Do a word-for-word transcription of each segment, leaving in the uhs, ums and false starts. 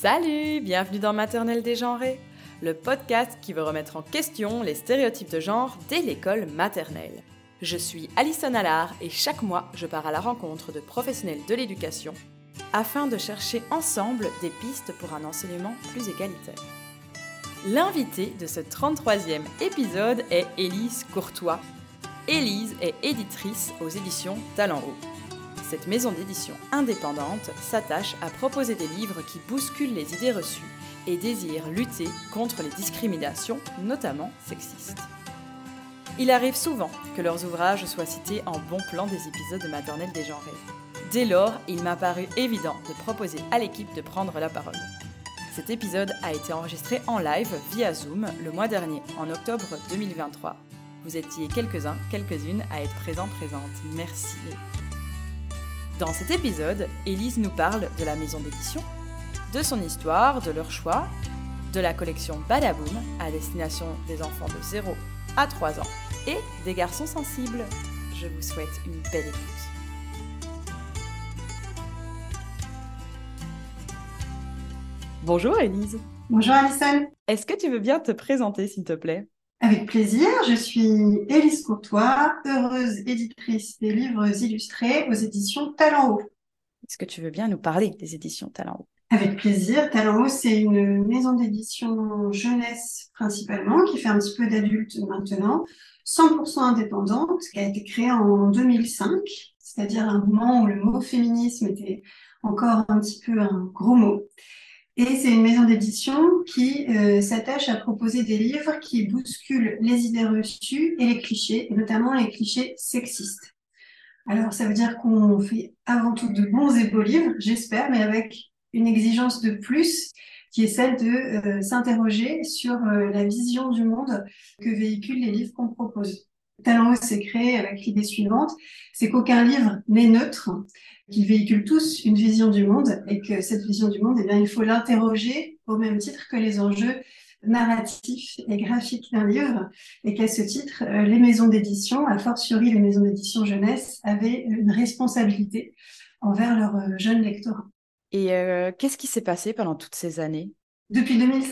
Salut, bienvenue dans Maternelle dégenrée, le podcast qui veut remettre en question les stéréotypes de genre dès l'école maternelle. Je suis Alison Allard et chaque mois, je pars à la rencontre de professionnels de l'éducation afin de chercher ensemble des pistes pour un enseignement plus égalitaire. L'invitée de ce trente-troisième épisode est Élise Courtois. Élise est éditrice aux éditions Talent Haut. Cette maison d'édition indépendante s'attache à proposer des livres qui bousculent les idées reçues et désire lutter contre les discriminations, notamment sexistes. Il arrive souvent que leurs ouvrages soient cités en bon plan des épisodes de Maternelle dégenrée. Dès lors, il m'a paru évident de proposer à l'équipe de prendre la parole. Cet épisode a été enregistré en live via Zoom le mois dernier, en octobre deux mille vingt-trois. Vous étiez quelques-uns, quelques-unes à être présents, présentes. Merci. Dans cet épisode, Élise nous parle de la maison d'édition, de son histoire, de leur choix, de la collection Badaboom à destination des enfants de zéro à trois ans et des garçons sensibles. Je vous souhaite une belle écoute. Bonjour Élise. Bonjour Alison. Est-ce que tu veux bien te présenter s'il te plaît ? Avec plaisir, je suis Élise Courtois, heureuse éditrice des livres illustrés aux éditions Talent Haut. Est-ce que tu veux bien nous parler des éditions Talent Haut ? Avec plaisir. Talent Haut, c'est une maison d'édition jeunesse principalement, qui fait un petit peu d'adulte maintenant, cent pour cent indépendante, qui a été créée en deux mille cinq, c'est-à-dire un moment où le mot féminisme était encore un petit peu un gros mot. Et c'est une maison d'édition qui euh, s'attache à proposer des livres qui bousculent les idées reçues et les clichés, et notamment les clichés sexistes. Alors, ça veut dire qu'on fait avant tout de bons et beaux livres, j'espère, mais avec une exigence de plus, qui est celle de euh, s'interroger sur euh, la vision du monde que véhiculent les livres qu'on propose. Talent Haut s'est créé avec l'idée suivante, c'est qu'aucun livre n'est neutre, qu'ils véhiculent tous une vision du monde et que cette vision du monde, eh bien, il faut l'interroger au même titre que les enjeux narratifs et graphiques d'un livre et qu'à ce titre, euh, les maisons d'édition, a fortiori les maisons d'édition jeunesse, avaient une responsabilité envers leurs euh, jeunes lectorats. Et euh, qu'est-ce qui s'est passé pendant toutes ces années ? Depuis deux mille cinq ?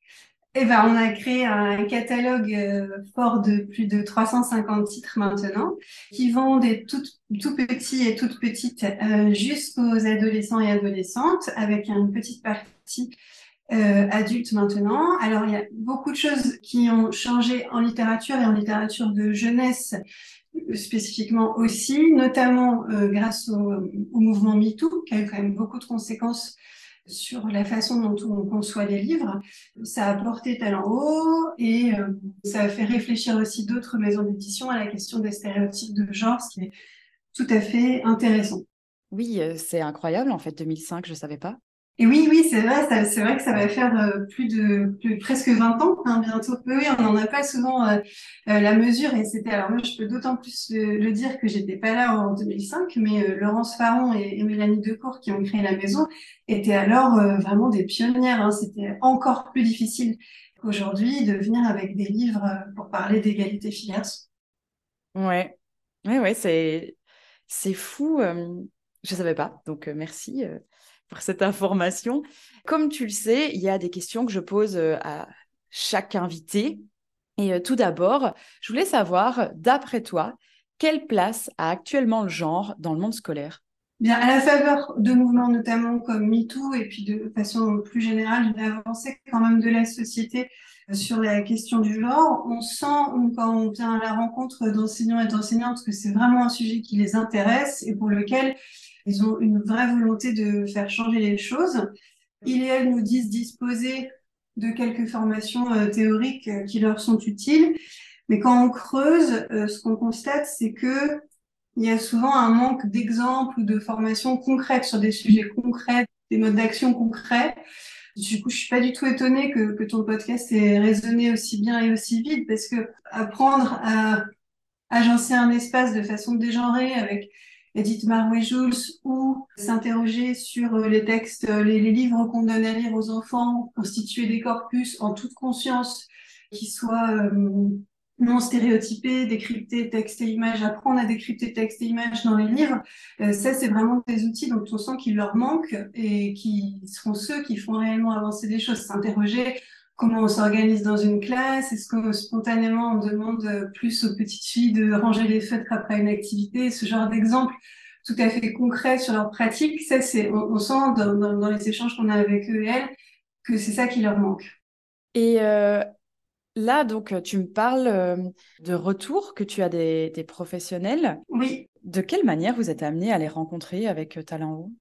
Eh ben, on a créé un catalogue euh, fort de plus de trois cent cinquante titres maintenant, qui vont des tout, tout petits et toutes petites euh, jusqu'aux adolescents et adolescentes, avec une petite partie euh, adulte maintenant. Alors, il y a beaucoup de choses qui ont changé en littérature et en littérature de jeunesse spécifiquement aussi, notamment euh, grâce au, au mouvement MeToo, qui a eu quand même beaucoup de conséquences sur la façon dont on conçoit les livres. Ça a porté Talent Haut et euh, ça a fait réfléchir aussi d'autres maisons d'édition à la question des stéréotypes de genre, ce qui est tout à fait intéressant. Oui, euh, c'est incroyable en fait, deux mille cinq, je ne savais pas. Et oui, oui, c'est vrai, ça, c'est vrai que ça va faire euh, plus de plus, presque vingt ans, hein, bientôt. Oui, oui, on n'en a pas souvent euh, euh, la mesure, et c'était, alors moi, je peux d'autant plus le, le dire que j'étais pas là en deux mille cinq, mais euh, Laurence Farron et, et Mélanie Decour, qui ont créé la maison, étaient alors euh, vraiment des pionnières, hein. C'était encore plus difficile qu'aujourd'hui de venir avec des livres euh, pour parler d'égalité filles-garçons. Ouais, ouais, ouais, c'est c'est fou. euh, Je savais pas, donc euh, merci euh, pour cette information. Comme tu le sais, il y a des questions que je pose euh, à chaque invité. Et euh, tout d'abord, je voulais savoir, d'après toi, quelle place a actuellement le genre dans le monde scolaire ? Bien, à la faveur de mouvements notamment comme MeToo et puis de façon plus générale, une avancée quand même de la société sur la question du genre, on sent quand on vient à la rencontre d'enseignants et d'enseignantes que c'est vraiment un sujet qui les intéresse et pour lequel ils ont une vraie volonté de faire changer les choses. Ils et elles nous disent disposer de quelques formations euh, théoriques euh, qui leur sont utiles, mais quand on creuse, euh, ce qu'on constate, c'est que il y a souvent un manque d'exemples ou de formations concrètes sur des sujets concrets, des modes d'action concrets. Du coup, je suis pas du tout étonnée que, que ton podcast ait résonné aussi bien et aussi vite, parce que apprendre à agencer un espace de façon dégenrée avec Edith Marouet-Jules ou s'interroger sur les textes, les, les livres qu'on donne à lire aux enfants, constituer des corpus en toute conscience qui soient euh, non stéréotypés, décrypter texte et images, apprendre à décrypter texte et images dans les livres. Euh, ça, c'est vraiment des outils dont on sent qu'il leur manque et qui seront ceux qui font réellement avancer des choses. S'interroger comment on s'organise dans une classe, est-ce que spontanément on demande plus aux petites filles de ranger les feutres après une activité, ce genre d'exemple tout à fait concret sur leur pratique. Ça, c'est, on, on sent dans, dans, dans les échanges qu'on a avec eux et elles que c'est ça qui leur manque. Et euh, là, donc, tu me parles euh, de retour que tu as des, des professionnels. Oui. De quelle manière vous êtes amené à les rencontrer avec euh, Talent Haut?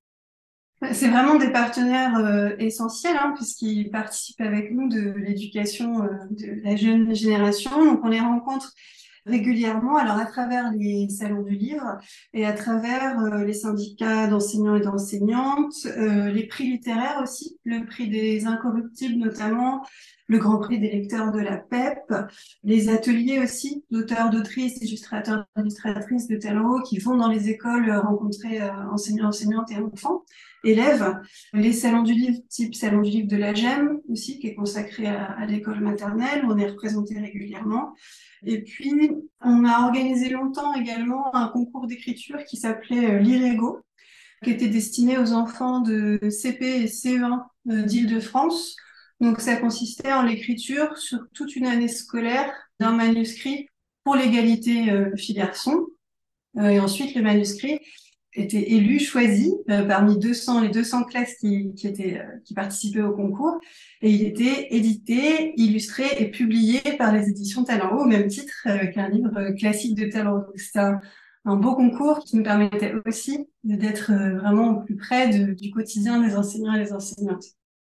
C'est vraiment des partenaires euh, essentiels, hein, puisqu'ils participent avec nous de l'éducation euh, de la jeune génération. Donc, on les rencontre régulièrement, alors à travers les salons du livre et à travers euh, les syndicats d'enseignants et d'enseignantes, euh, les prix littéraires aussi, le prix des Incorruptibles notamment, le Grand Prix des lecteurs de la P E P, les ateliers aussi d'auteurs, d'autrices, illustrateurs, illustratrices de talent haut qui vont dans les écoles rencontrer euh, enseignants, enseignantes et enfants, élèves, les salons du livre type salon du livre de la GEM aussi, qui est consacré à, à l'école maternelle, où on est représenté régulièrement. Et puis, on a organisé longtemps également un concours d'écriture qui s'appelait euh, l'Irego, qui était destiné aux enfants de C P et C E un euh, d'Île-de-France. Donc, ça consistait en l'écriture sur toute une année scolaire d'un manuscrit pour l'égalité euh, filles-garçons. Euh, et ensuite, le manuscrit était élu, choisi euh, parmi deux cents, les deux cents classes qui, qui, étaient, euh, qui participaient au concours. Et il était édité, illustré et publié par les éditions Talent Haut, au même titre euh, qu'un livre classique de Talent Haut. C'était un, un beau concours qui nous permettait aussi d'être euh, vraiment au plus près de, du quotidien des enseignants et des enseignantes.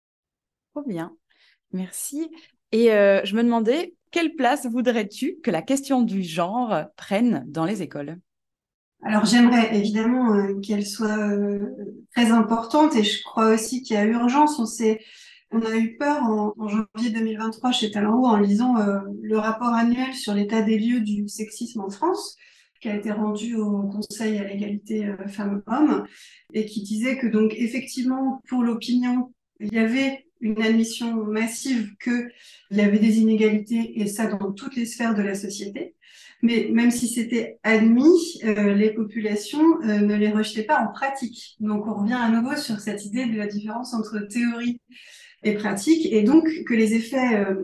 Trop bien, merci. Et euh, je me demandais, quelle place voudrais-tu que la question du genre prenne dans les écoles? Alors j'aimerais évidemment euh, qu'elle soit euh, très importante et je crois aussi qu'il y a urgence. On s'est, on a eu peur en, en janvier deux mille vingt-trois chez Talent Haut en lisant euh, le rapport annuel sur l'état des lieux du sexisme en France, qui a été rendu au Conseil à l'égalité euh, femmes-hommes et qui disait que donc effectivement pour l'opinion il y avait une admission massive qu'il y avait des inégalités et ça dans toutes les sphères de la société. Mais même si c'était admis, euh, les populations euh, ne les rejetaient pas en pratique. Donc on revient à nouveau sur cette idée de la différence entre théorie et pratique, et donc que les effets euh,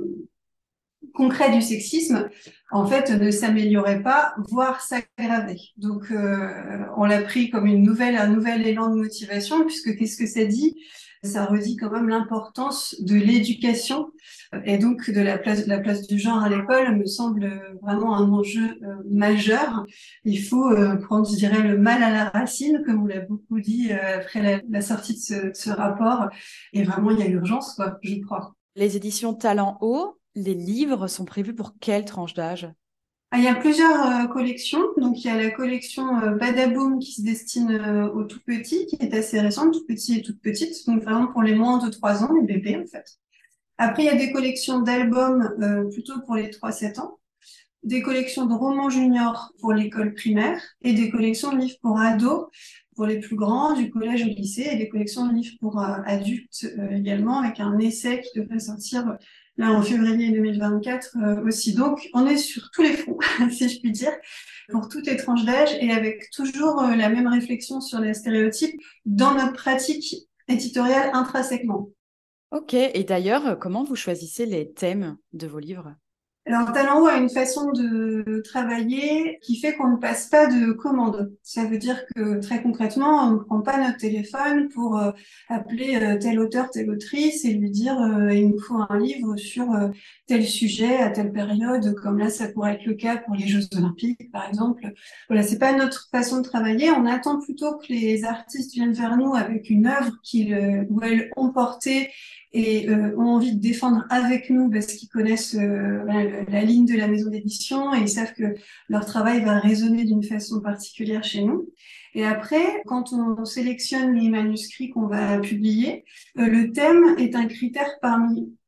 concrets du sexisme, en fait, ne s'amélioraient pas, voire s'aggravaient. Donc euh, on l'a pris comme une nouvelle, un nouvel élan de motivation, puisque qu'est-ce que ça dit ? Ça redit quand même l'importance de l'éducation et donc de la place, de la place du genre à l'école me semble vraiment un enjeu euh, majeur. Il faut euh, prendre, je dirais, le mal à la racine, comme on l'a beaucoup dit euh, après la, la sortie de ce, de ce rapport. Et vraiment, il y a urgence, quoi, je crois. Les éditions Talent Haut, les livres sont prévus pour quelle tranche d'âge? Ah, il y a plusieurs euh, collections. Donc, il y a la collection euh, Badaboom qui se destine euh, aux tout petits, qui est assez récente, tout petit et toute petite. Donc, vraiment pour les moins de trois ans, les bébés, en fait. Après, il y a des collections d'albums euh, plutôt pour les trois sept ans, des collections de romans juniors pour l'école primaire et des collections de livres pour ados pour les plus grands, du collège au lycée, et des collections de livres pour euh, adultes euh, également, avec un essai qui devrait sortir euh, là en février deux mille vingt-quatre euh, aussi. Donc, on est sur tous les fronts, si je puis dire, pour toutes les tranches d'âge et avec toujours euh, la même réflexion sur les stéréotypes dans notre pratique éditoriale intrinsèquement. Ok, et d'ailleurs, comment vous choisissez les thèmes de vos livres? Alors, Talent Haut a une façon de travailler qui fait qu'on ne passe pas de commande. Ça veut dire que très concrètement, on ne prend pas notre téléphone pour euh, appeler euh, tel auteur, telle autrice et lui dire euh, il nous faut un livre sur euh, tel sujet à telle période, comme là ça pourrait être le cas pour les Jeux Olympiques par exemple. Voilà, c'est pas notre façon de travailler. On attend plutôt que les artistes viennent vers nous avec une œuvre qu'ils euh, ou elles ont portée et euh, ont envie de défendre avec nous parce qu'ils connaissent euh, la, la ligne de la maison d'édition et ils savent que leur travail va résonner d'une façon particulière chez nous. Et après, quand on sélectionne les manuscrits qu'on va publier, euh, le thème est un critère parmi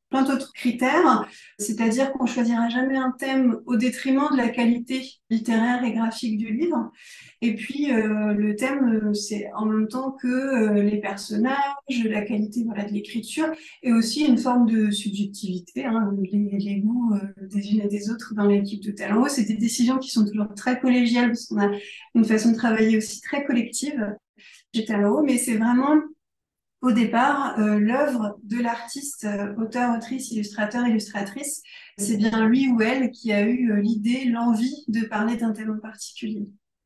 plein d'autres critères, c'est-à-dire qu'on choisira jamais un thème au détriment de la qualité littéraire et graphique du livre. Et puis euh, le thème, euh, c'est en même temps que euh, les personnages, la qualité voilà, de l'écriture, et aussi une forme de subjectivité, hein, les, les goûts euh, des unes et des autres dans l'équipe de Talent Haut. C'est des décisions qui sont toujours très collégiales, parce qu'on a une façon de travailler aussi très collective chez Talent Haut, mais c'est vraiment au départ, euh, l'œuvre de l'artiste, euh, auteur, autrice, illustrateur, illustratrice, c'est bien lui ou elle qui a eu euh, l'idée, l'envie de parler d'un thème en particulier.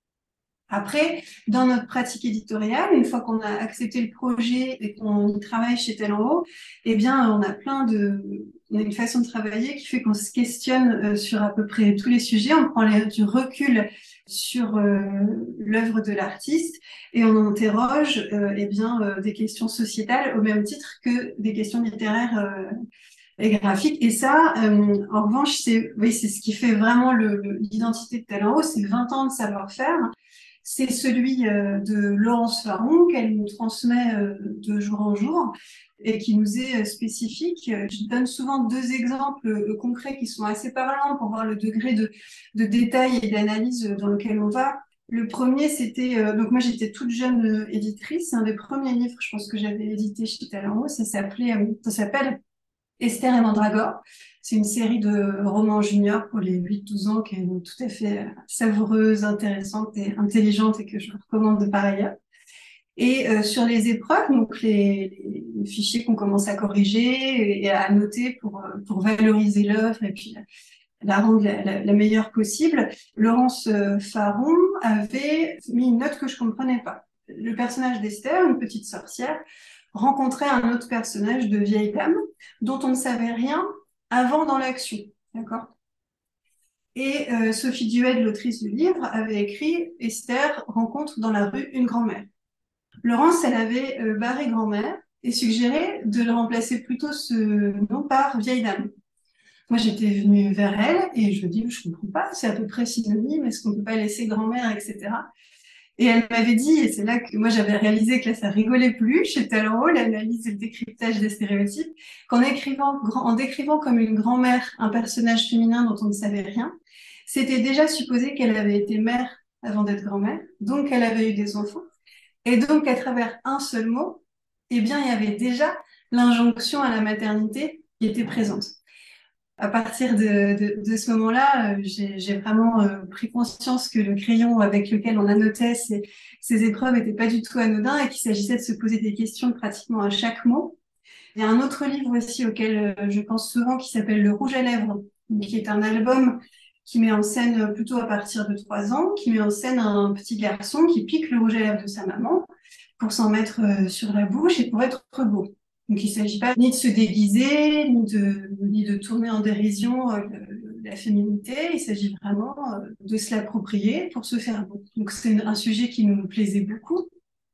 Après, dans notre pratique éditoriale, une fois qu'on a accepté le projet et qu'on y travaille chez Tel en Haut, eh bien, on a plein de, on a une façon de travailler qui fait qu'on se questionne euh, sur à peu près tous les sujets, on prend les, du recul sur euh, l'œuvre de l'artiste et on interroge euh, eh bien, euh, des questions sociétales au même titre que des questions littéraires euh, et graphiques. Et ça, euh, en revanche, c'est oui, c'est ce qui fait vraiment le- le- l'identité de Tel en Haut, c'est vingt ans de savoir-faire. C'est celui euh, de Laurence Faron qu'elle nous transmet euh, de jour en jour et qui nous est euh, spécifique. Je donne souvent deux exemples euh, concrets qui sont assez parlants pour voir le degré de, de détail et d'analyse dans lequel on va. Le premier, c'était euh, donc moi j'étais toute jeune euh, éditrice. C'est un des premiers livres, je pense que j'avais édité chez Talent Haut. Ça s'appelait, euh, ça s'appelle Esther et Mandragore. C'est une série de romans juniors pour les huit douze ans qui est tout à fait savoureuse, intéressante et intelligente et que je recommande de par ailleurs. Et euh, sur les épreuves, donc les, les fichiers qu'on commence à corriger et à noter pour, pour valoriser l'œuvre et puis la, la rendre la, la, la meilleure possible, Laurence Faron avait mis une note que je comprenais pas. Le personnage d'Esther, une petite sorcière, rencontrait un autre personnage de vieille dame dont on ne savait rien avant dans l'action. D'accord. Et euh, Sophie Dued, l'autrice du livre, avait écrit Esther rencontre dans la rue une grand-mère. Laurence, elle avait euh, barré grand-mère et suggéré de le remplacer plutôt ce nom par vieille dame. Moi, j'étais venue vers elle et je me dis, je comprends pas, c'est à peu près synonyme, est-ce qu'on peut pas laisser grand-mère, et cetera. Et elle m'avait dit, et c'est là que moi j'avais réalisé que là ça rigolait plus chez Talent Haut, l'analyse et le décryptage des stéréotypes, qu'en écrivant, en décrivant comme une grand-mère un personnage féminin dont on ne savait rien, c'était déjà supposé qu'elle avait été mère avant d'être grand-mère, donc qu'elle avait eu des enfants, et donc à travers un seul mot, eh bien il y avait déjà l'injonction à la maternité qui était présente. À partir de, de, de ce moment-là, euh, j'ai, j'ai vraiment euh, pris conscience que le crayon avec lequel on annotait ces, ces épreuves n'était pas du tout anodin et qu'il s'agissait de se poser des questions pratiquement à chaque mot. Il y a un autre livre aussi auquel euh, je pense souvent qui s'appelle Le Rouge à lèvres, qui est un album qui met en scène plutôt à partir de trois ans, qui met en scène un petit garçon qui pique le rouge à lèvres de sa maman pour s'en mettre euh, sur la bouche et pour être beau. Donc, il ne s'agit pas ni de se déguiser, ni de, ni de tourner en dérision euh, la féminité. Il s'agit vraiment euh, de se l'approprier pour se faire beau. Donc, c'est un sujet qui nous plaisait beaucoup.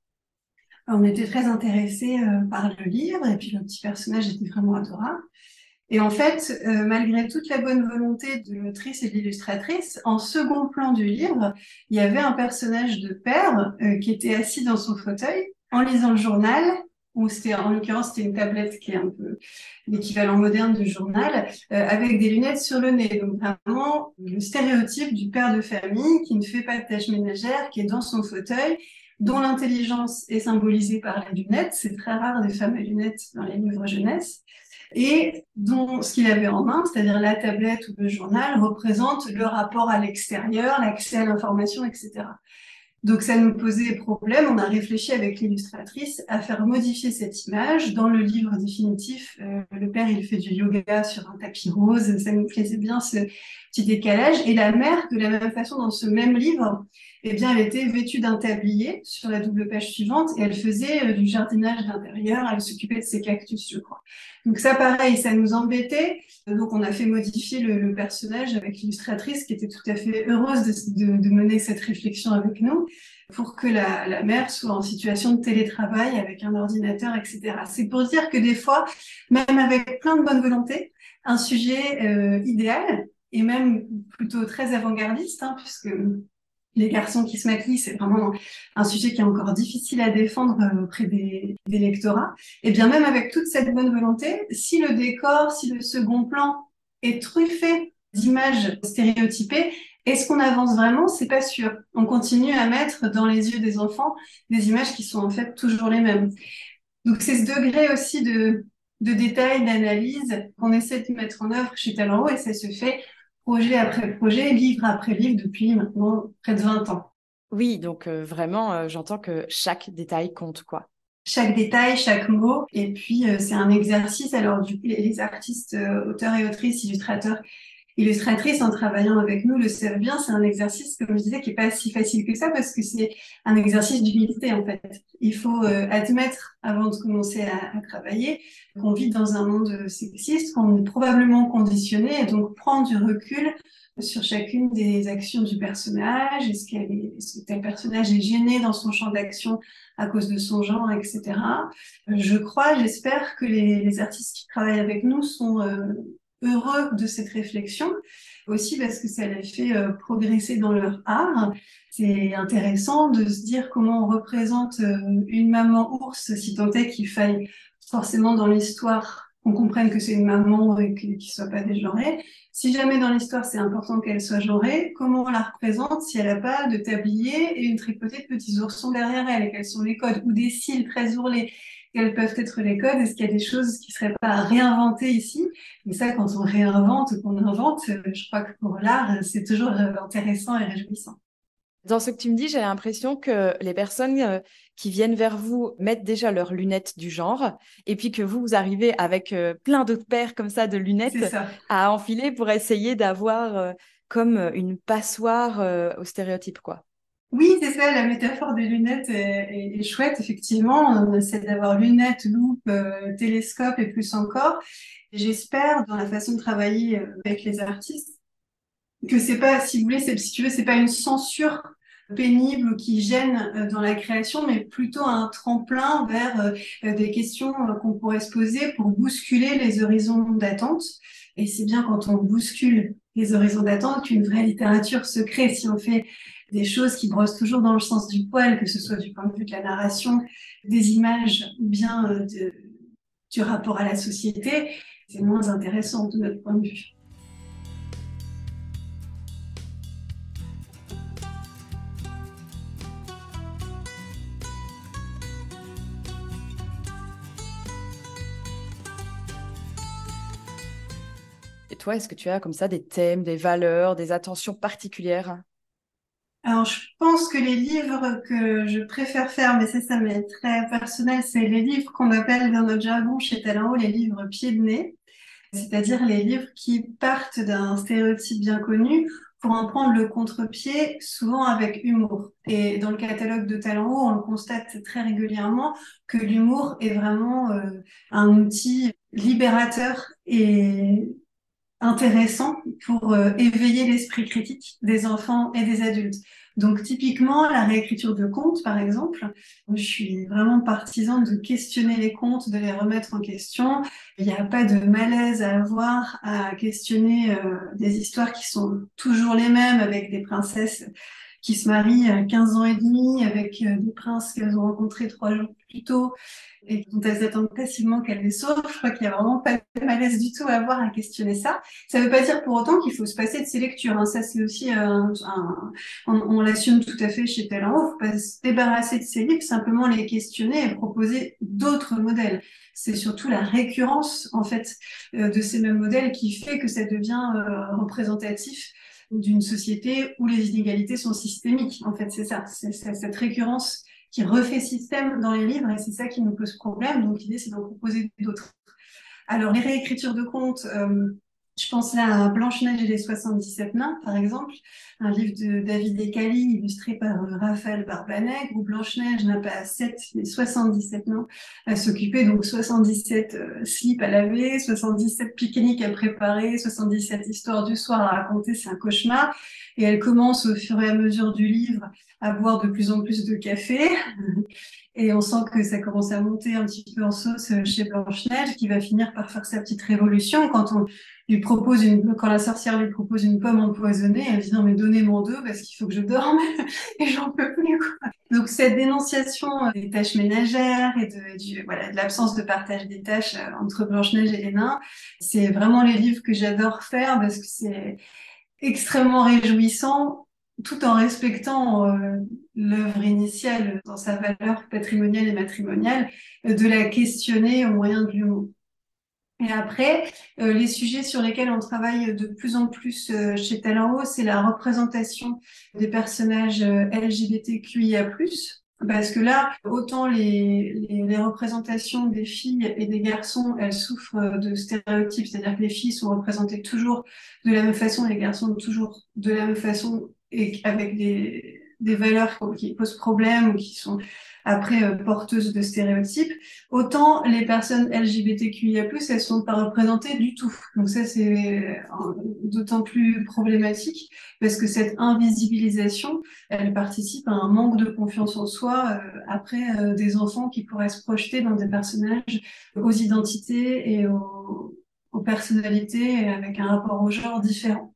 On était très intéressés euh, par le livre et puis le petit personnage était vraiment adorable. Et en fait, euh, malgré toute la bonne volonté de l'autrice et de l'illustratrice, en second plan du livre, il y avait un personnage de père euh, qui était assis dans son fauteuil en lisant le journal, ou c'était en l'occurrence c'était une tablette qui est un peu l'équivalent moderne du journal, euh, avec des lunettes sur le nez. Donc vraiment le stéréotype du père de famille qui ne fait pas de tâches ménagères, qui est dans son fauteuil, dont l'intelligence est symbolisée par les lunettes. C'est très rare des femmes à lunettes dans les livres jeunesse. Et dont ce qu'il avait en main, c'est-à-dire la tablette ou le journal, représente le rapport à l'extérieur, l'accès à l'information, et cetera. Donc ça nous posait problème. On a réfléchi avec l'illustratrice à faire modifier cette image. Dans le livre définitif, euh, le père il fait du yoga sur un tapis rose. Ça nous plaisait bien ce petit décalage. Et la mère, de la même façon, dans ce même livre, eh bien, elle était vêtue d'un tablier sur la double page suivante et elle faisait euh, du jardinage d'intérieur. Elle s'occupait de ses cactus, je crois. Donc ça, pareil, ça nous embêtait. Donc on a fait modifier le, le personnage avec l'illustratrice qui était tout à fait heureuse de, de, de mener cette réflexion avec nous pour que la, la mère soit en situation de télétravail avec un ordinateur, et cetera. C'est pour dire que des fois, même avec plein de bonne volonté, un sujet euh, idéal et même plutôt très avant-gardiste, hein, puisque les garçons qui se maquillent, c'est vraiment un sujet qui est encore difficile à défendre euh, auprès des, des lectorats. Et bien même avec toute cette bonne volonté, si le décor, si le second plan est truffé d'images stéréotypées, est-ce qu'on avance vraiment? C'est pas sûr. On continue à mettre dans les yeux des enfants des images qui sont en fait toujours les mêmes. Donc c'est ce degré aussi de, de détail, d'analyse qu'on essaie de mettre en œuvre chez Talent Haut, et ça se fait projet après projet, livre après livre depuis maintenant près de vingt ans. Oui, donc euh, vraiment, euh, j'entends que chaque détail compte, quoi. Chaque détail, chaque mot, et puis euh, c'est un exercice. Alors du coup, les, les artistes, euh, auteurs et autrices, illustrateurs, illustratrices, en travaillant avec nous, le savent bien. C'est un exercice, comme je disais, qui est pas si facile que ça, parce que c'est un exercice d'humilité, en fait. Il faut euh, admettre, avant de commencer à, à travailler, qu'on vit dans un monde sexiste, qu'on est probablement conditionné, et donc prendre du recul sur chacune des actions du personnage. Est-ce qu'elle est, est-ce que tel personnage est gêné dans son champ d'action à cause de son genre, et cetera. Je crois, j'espère que les, les artistes qui travaillent avec nous sont euh, heureux de cette réflexion, aussi parce que ça les fait euh, progresser dans leur art. C'est intéressant de se dire comment on représente euh, une maman ours, si tant est qu'il faille forcément dans l'histoire qu'on comprenne que c'est une maman et qu'il ne soit pas dégenré. Si jamais dans l'histoire c'est important qu'elle soit genrée, comment on la représente si elle n'a pas de tablier et une tripotée de petits oursons derrière elle? Et quels sont les codes? Ou des cils très ourlés? Quels peuvent être les codes? Est-ce qu'il y a des choses qui ne seraient pas à réinventer ici? Et ça, quand on réinvente ou qu'on invente, je crois que pour l'art, c'est toujours intéressant et réjouissant. Dans ce que tu me dis, j'ai l'impression que les personnes euh, qui viennent vers vous mettent déjà leurs lunettes du genre, et puis que vous, vous arrivez avec euh, plein d'autres paires comme ça de C'est lunettes ça. à enfiler pour essayer d'avoir euh, comme une passoire euh, au stéréotype, quoi. Oui, c'est ça, la métaphore des lunettes est, est- est chouette, effectivement. On essaie d'avoir lunettes, loupe, euh, télescope et plus encore. J'espère, dans la façon de travailler euh, avec les artistes, que c'est pas, si vous voulez, c'est, si tu veux, c'est pas une censure pénible ou qui gêne euh, dans la création, mais plutôt un tremplin vers euh, euh, des questions euh, qu'on pourrait se poser pour bousculer les horizons d'attente. Et c'est bien quand on bouscule les horizons d'attente qu'une vraie littérature se crée. Si on fait des choses qui brossent toujours dans le sens du poil, que ce soit du point de vue de la narration, des images ou bien euh, de, du rapport à la société, c'est moins intéressant de notre point de vue. Et toi, est-ce que tu as comme ça des thèmes, des valeurs, des attentions particulières? Alors, je pense que les livres que je préfère faire, mais ça, ça m'est très personnel, c'est les livres qu'on appelle dans notre jargon chez Talent Haut les livres pieds de nez, c'est-à-dire les livres qui partent d'un stéréotype bien connu pour en prendre le contre-pied, souvent avec humour. Et dans le catalogue de Talent Haut, on le constate très régulièrement que l'humour est vraiment euh, un outil libérateur et intéressant pour euh, éveiller l'esprit critique des enfants et des adultes. Donc typiquement, la réécriture de contes, par exemple, je suis vraiment partisan de questionner les contes, de les remettre en question. Il n'y a pas de malaise à avoir à questionner euh, des histoires qui sont toujours les mêmes, avec des princesses qui se marient à quinze ans et demi, avec euh, des princes qu'elles ont rencontrés trois jours plus tôt, et dont elles attendent passivement qu'elles les sauvent. Je crois qu'il n'y a vraiment pas de malaise du tout à avoir à questionner ça. Ça ne veut pas dire pour autant qu'il faut se passer de ces lectures, hein. Ça, c'est aussi un, un on, on l'assume tout à fait chez Talent Haut. Il ne faut pas se débarrasser de ces livres, simplement les questionner et proposer d'autres modèles. C'est surtout la récurrence, en fait, euh, de ces mêmes modèles qui fait que ça devient euh, représentatif d'une société où les inégalités sont systémiques. En fait, c'est ça, c'est cette récurrence qui refait système dans les livres, et c'est ça qui nous pose problème. Donc l'idée, c'est d'en proposer d'autres. Alors les réécritures de contes, euh, je pense là à Blanche-Neige et les soixante-dix-sept nains, par exemple, un livre de David Ecali illustré par euh, Raphaël Barbanègre, où Blanche-Neige n'a pas sept, mais soixante-dix-sept nains à s'occuper, donc soixante-dix-sept euh, slips à laver, soixante-dix-sept pique-niques à préparer, soixante-dix-sept histoires du soir à raconter, c'est un cauchemar. Et elle commence au fur et à mesure du livre à boire de plus en plus de café. Et on sent que ça commence à monter un petit peu en sauce chez Blanche-Neige, qui va finir par faire sa petite révolution quand on lui propose une, quand la sorcière lui propose une pomme empoisonnée, elle dit non mais donnez-moi deux parce qu'il faut que je dorme et j'en peux plus, quoi. Donc cette dénonciation des tâches ménagères et de, du, voilà, de l'absence de partage des tâches entre Blanche-Neige et les nains, c'est vraiment les livres que j'adore faire parce que c'est extrêmement réjouissant tout en respectant euh, l'œuvre initiale dans sa valeur patrimoniale et matrimoniale, euh, de la questionner au moyen de l'humour. Et après, euh, les sujets sur lesquels on travaille de plus en plus euh, chez Talent Haut, c'est la représentation des personnages euh, L G B T Q I A plus. Parce que là, autant les, les, les représentations des filles et des garçons, elles souffrent de stéréotypes, c'est-à-dire que les filles sont représentées toujours de la même façon, les garçons toujours de la même façon, et avec des, des valeurs qui posent problème ou qui sont après euh, porteuses de stéréotypes. Autant les personnes L G B T Q I A plus, elles sont pas représentées du tout. Donc ça, c'est d'autant plus problématique parce que cette invisibilisation, elle participe à un manque de confiance en soi euh, après euh, des enfants qui pourraient se projeter dans des personnages aux identités et aux, aux personnalités avec un rapport au genre différent.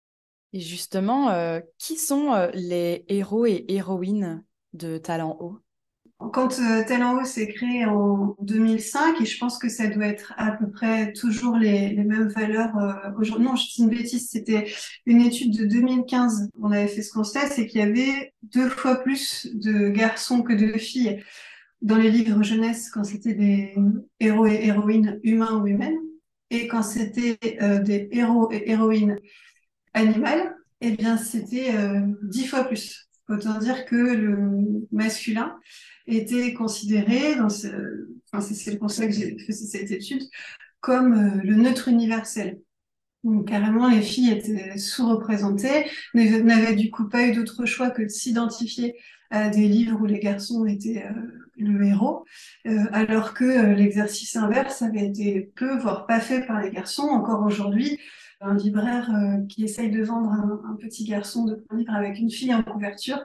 Et justement, euh, qui sont euh, les héros et héroïnes de Talent Haut? Quand euh, Talent Haut s'est créé en deux mille cinq, et je pense que ça doit être à peu près toujours les, les mêmes valeurs euh, aujourd'hui. Non, je dis une bêtise, c'était une étude de deux mille quinze. On avait fait ce constat, c'est qu'il y avait deux fois plus de garçons que de filles dans les livres jeunesse quand c'était des héros et héroïnes humains ou humaines, et quand c'était euh, des héros et héroïnes animales, eh bien c'était euh, dix fois plus. Autant dire que le masculin était considéré, dans ce, enfin c'est c'est le constat que j'ai fait cette étude, comme euh, le neutre universel. Donc carrément les filles étaient sous-représentées, mais n'avaient du coup pas eu d'autre choix que de s'identifier à des livres où les garçons étaient euh, le héros, euh, alors que euh, l'exercice inverse avait été peu, voire pas fait par les garçons. Encore aujourd'hui, un libraire euh, qui essaye de vendre un, un petit garçon de un livre avec une fille en couverture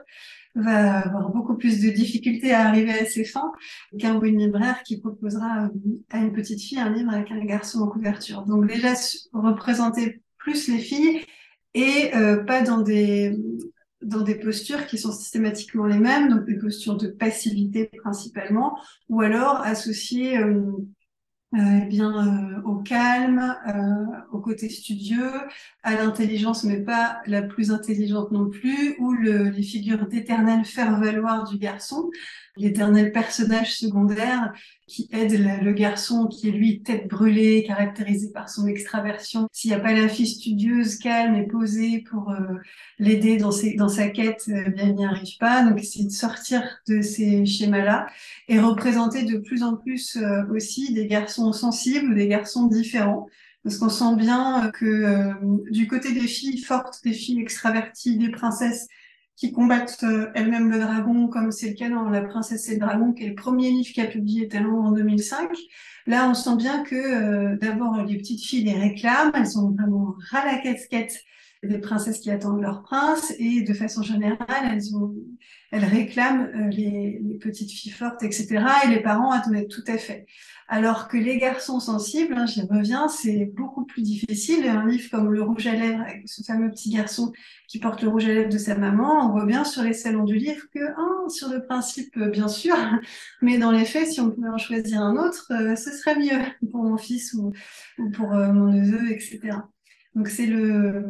va avoir beaucoup plus de difficultés à arriver à ses fins qu'un ou une libraire qui proposera à une petite fille un livre avec un garçon en couverture. Donc déjà, représenter plus les filles et euh, pas dans des dans des postures qui sont systématiquement les mêmes, donc des postures de passivité principalement, ou alors associées euh, euh, eh bien, euh, au calme, euh, au côté studieux, à l'intelligence, mais pas la plus intelligente non plus, ou le, les figures d'éternel faire-valoir du garçon, l'éternel personnage secondaire qui aide la, le garçon qui est lui tête brûlée, caractérisé par son extraversion. S'il n'y a pas la fille studieuse, calme et posée pour euh, l'aider dans, ses, dans sa quête, eh bien, il n'y arrive pas. Donc, essayer de sortir de ces schémas-là et représenter de plus en plus euh, aussi des garçons sensibles, des garçons différents. Parce qu'on sent bien que euh, du côté des filles fortes, des filles extraverties, des princesses qui combattent euh, elles-mêmes le dragon, comme c'est le cas dans La Princesse et le Dragon, qui est le premier livre qu'a publié Talon en deux mille cinq. Là, on sent bien que euh, d'abord, les petites filles les réclament, elles sont vraiment ras la casquette des princesses qui attendent leur prince, et de façon générale, elles ont, elles réclament euh, les, les petites filles fortes, et cetera. Et les parents admettent tout à fait. Alors que les garçons sensibles, hein, j'y reviens, c'est beaucoup plus difficile. Un livre comme Le Rouge à lèvres, avec ce fameux petit garçon qui porte le rouge à lèvres de sa maman, on voit bien sur les salons du livre que, hein, sur le principe, bien sûr, mais dans les faits, si on pouvait en choisir un autre, euh, ce serait mieux pour mon fils ou, ou pour euh, mon neveu, et cetera. Donc c'est le,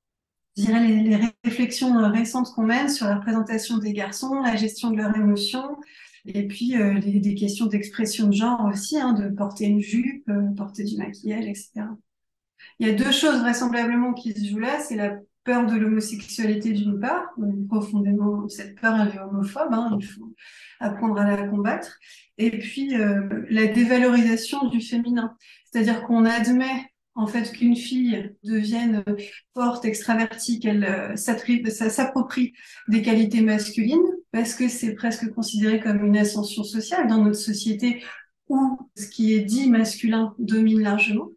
je dirais les, les réflexions récentes qu'on mène sur la représentation des garçons, la gestion de leurs émotions, et puis euh, les, des questions d'expression de genre aussi, hein, de porter une jupe, euh, porter du maquillage, et cetera. Il y a deux choses vraisemblablement qui se jouent là, c'est la peur de l'homosexualité d'une part, donc profondément cette peur elle est homophobe, hein, il faut apprendre à la combattre, et puis euh, la dévalorisation du féminin, c'est-à-dire qu'on admet en fait qu'une fille devienne forte, extravertie, qu'elle euh, s'approprie des qualités masculines, parce que c'est presque considéré comme une ascension sociale dans notre société où ce qui est dit masculin domine largement.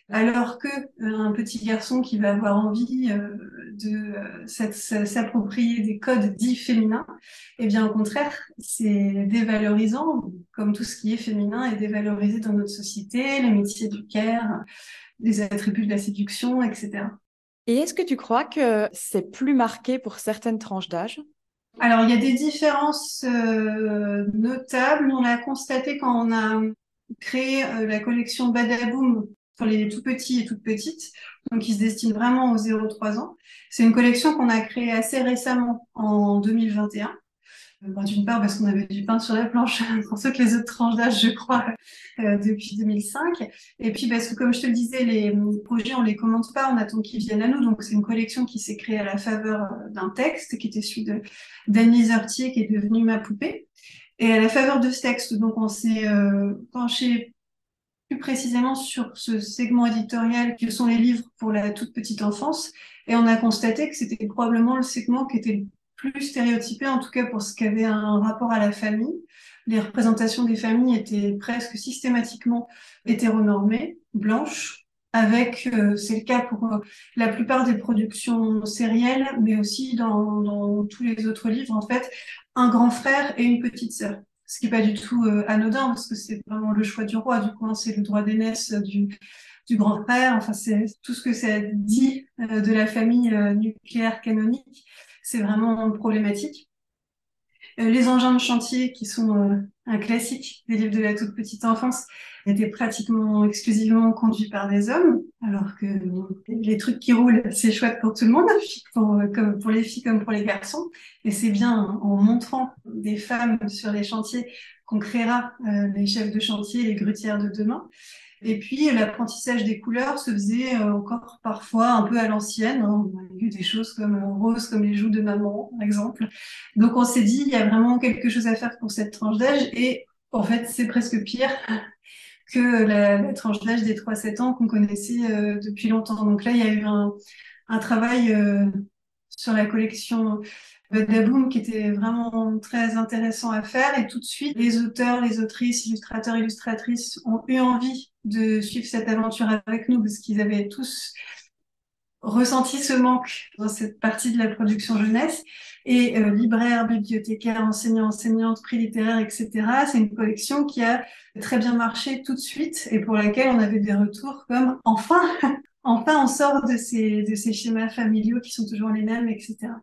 Alors que euh, un petit garçon qui va avoir envie euh, de euh, s'att- s'approprier des codes dits féminins, eh bien au contraire, c'est dévalorisant, comme tout ce qui est féminin est dévalorisé dans notre société, les métiers du care, les attributs de la séduction, et cetera. Et est-ce que tu crois que c'est plus marqué pour certaines tranches d'âge? Alors, il y a des différences euh, notables. On l'a constaté quand on a créé euh, la collection Badaboom pour les tout petits et toutes petites, donc qui se destine vraiment aux zéro à trois ans. C'est une collection qu'on a créée assez récemment, en deux mille vingt et un. Euh, bon, d'une part parce qu'on avait du pain sur la planche pour toutes les autres tranches d'âge, je crois, euh, depuis deux mille cinq. Et puis parce que, comme je te le disais, les projets, on les commande pas, on attend qu'ils viennent à nous. Donc c'est une collection qui s'est créée à la faveur euh, d'un texte qui était celui de d'Annie Artier, qui est devenue Ma Poupée. Et à la faveur de ce texte, donc on s'est euh, penché plus précisément sur ce segment éditorial que sont les livres pour la toute petite enfance. Et on a constaté que c'était probablement le segment qui était le plus stéréotypé, en tout cas pour ce qui avait un rapport à la famille. Les représentations des familles étaient presque systématiquement hétéronormées, blanches, avec, euh, c'est le cas pour euh, la plupart des productions sérielles, mais aussi dans, dans tous les autres livres, en fait, un grand frère et une petite sœur. Ce qui n'est pas du tout euh, anodin, parce que c'est vraiment le choix du roi. Du coup, hein, c'est le droit d'aînesse du, du grand frère. Enfin, c'est tout ce que ça dit euh, de la famille euh, nucléaire canonique. C'est vraiment problématique. Euh, les engins de chantier, qui sont euh, un classique des livres de la toute petite enfance, étaient pratiquement exclusivement conduits par des hommes, alors que bon, les trucs qui roulent, c'est chouette pour tout le monde, pour, euh, comme pour les filles comme pour les garçons. Et c'est bien hein, en montrant des femmes sur les chantiers qu'on créera euh, les chefs de chantier, les grutières de demain. Et puis, l'apprentissage des couleurs se faisait euh, encore parfois un peu à l'ancienne, hein. On a vu des choses comme euh, rose, comme les joues de maman, par exemple. Donc, on s'est dit, il y a vraiment quelque chose à faire pour cette tranche d'âge. Et en fait, c'est presque pire que la, la tranche d'âge des trois sept ans qu'on connaissait euh, depuis longtemps. Donc là, il y a eu un, un travail euh, sur la collection Badaboom qui était vraiment très intéressant à faire. Et tout de suite, les auteurs, les autrices, illustrateurs, illustratrices ont eu envie de suivre cette aventure avec nous parce qu'ils avaient tous ressenti ce manque dans cette partie de la production jeunesse. Et euh, libraires, bibliothécaires, enseignants, enseignantes, prix littéraires, et cetera. C'est une collection qui a très bien marché tout de suite et pour laquelle on avait des retours comme enfin, enfin on sort de ces, de ces schémas familiaux qui sont toujours les mêmes, et cetera.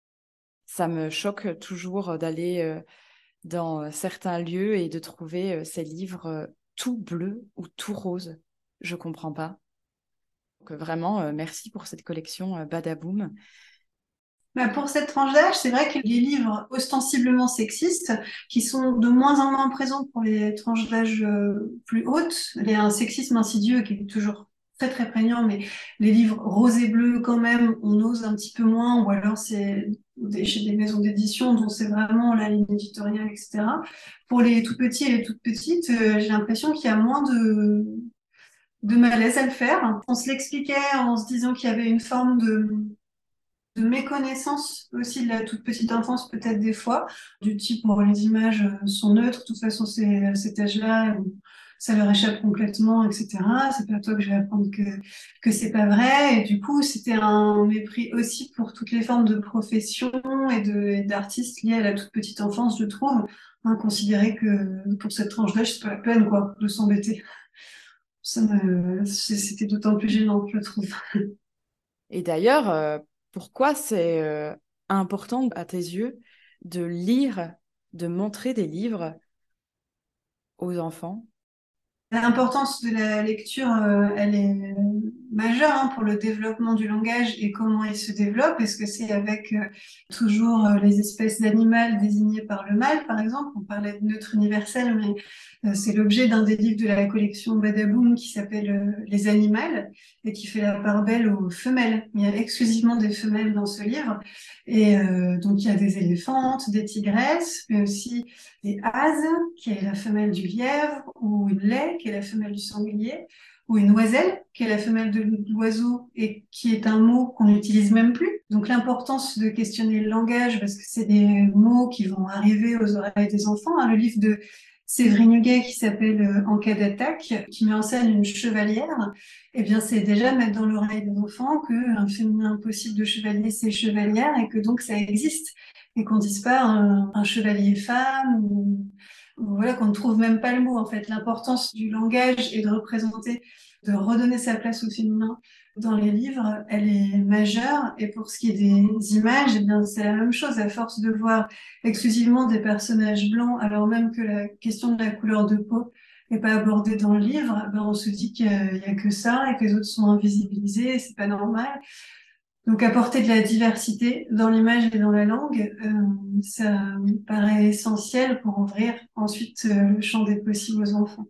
Ça me choque toujours d'aller euh, dans euh, certains lieux et de trouver euh, ces livres euh, tout bleus ou tout roses. Je comprends pas. Donc, euh, vraiment, euh, merci pour cette collection euh, Badaboom. Bah, pour cette tranche d'âge, c'est vrai que les livres ostensiblement sexistes, qui sont de moins en moins présents pour les tranches d'âge euh, plus hautes, il y a un sexisme insidieux qui est toujours très très prégnant, mais les livres roses et bleus quand même, on ose un petit peu moins, ou alors c'est des, chez des maisons d'édition dont c'est vraiment la ligne éditoriale, et cetera. Pour les tout petits et les toutes petites, euh, j'ai l'impression qu'il y a moins de, de malaise à le faire. On se l'expliquait en se disant qu'il y avait une forme de de méconnaissance aussi de la toute petite enfance, peut-être des fois, du type, bon, les images euh, sont neutres, de toute façon, c'est à cet âge-là, euh, ça leur échappe complètement, et cetera. C'est pas à toi que je vais apprendre que, que c'est pas vrai. Et du coup, c'était un mépris aussi pour toutes les formes de profession et de, et d'artistes liés à la toute petite enfance, je trouve. Hein, considérer que pour cette tranche d'âge, c'est pas la peine, quoi, de s'embêter. Ça me, c'était d'autant plus gênant, je trouve. Et d'ailleurs, euh, pourquoi c'est euh, important à tes yeux de lire, de montrer des livres aux enfants? L'importance de la lecture, euh, elle est majeure hein, pour le développement du langage et comment il se développe. Est-ce que c'est avec euh, toujours euh, les espèces d'animaux désignées par le mâle, par exemple? On parlait de neutre universel, mais euh, c'est l'objet d'un des livres de la collection Badaboom qui s'appelle euh, Les Animales et qui fait la part belle aux femelles. Il y a exclusivement des femelles dans ce livre. Et euh, donc, il y a des éléphantes, des tigresses, mais aussi des hases, qui est la femelle du lièvre, ou une laie, qui est la femelle du sanglier, ou une oiselle, qui est la femelle de l'oiseau, et qui est un mot qu'on n'utilise même plus. Donc l'importance de questionner le langage, parce que c'est des mots qui vont arriver aux oreilles des enfants. Hein. Le livre de Séverine Huguet qui s'appelle euh, En cas d'attaque, qui met en scène une chevalière, eh bien c'est déjà mettre dans l'oreille des enfants qu'un féminin possible de chevalier, c'est chevalière, et que donc ça existe, et qu'on dise pas un, un chevalier femme, ou, ou voilà, qu'on ne trouve même pas le mot en fait. L'importance du langage et de représenter, de redonner sa place au féminin dans les livres, elle est majeure. Et pour ce qui est des images, eh bien c'est la même chose. À force de voir exclusivement des personnages blancs, alors même que la question de la couleur de peau n'est pas abordée dans le livre, ben on se dit qu'il y a, il y a que ça et que les autres sont invisibilisés, et c'est pas normal. Donc apporter de la diversité dans l'image et dans la langue, euh, ça me paraît essentiel pour ouvrir ensuite euh, le champ des possibles aux enfants.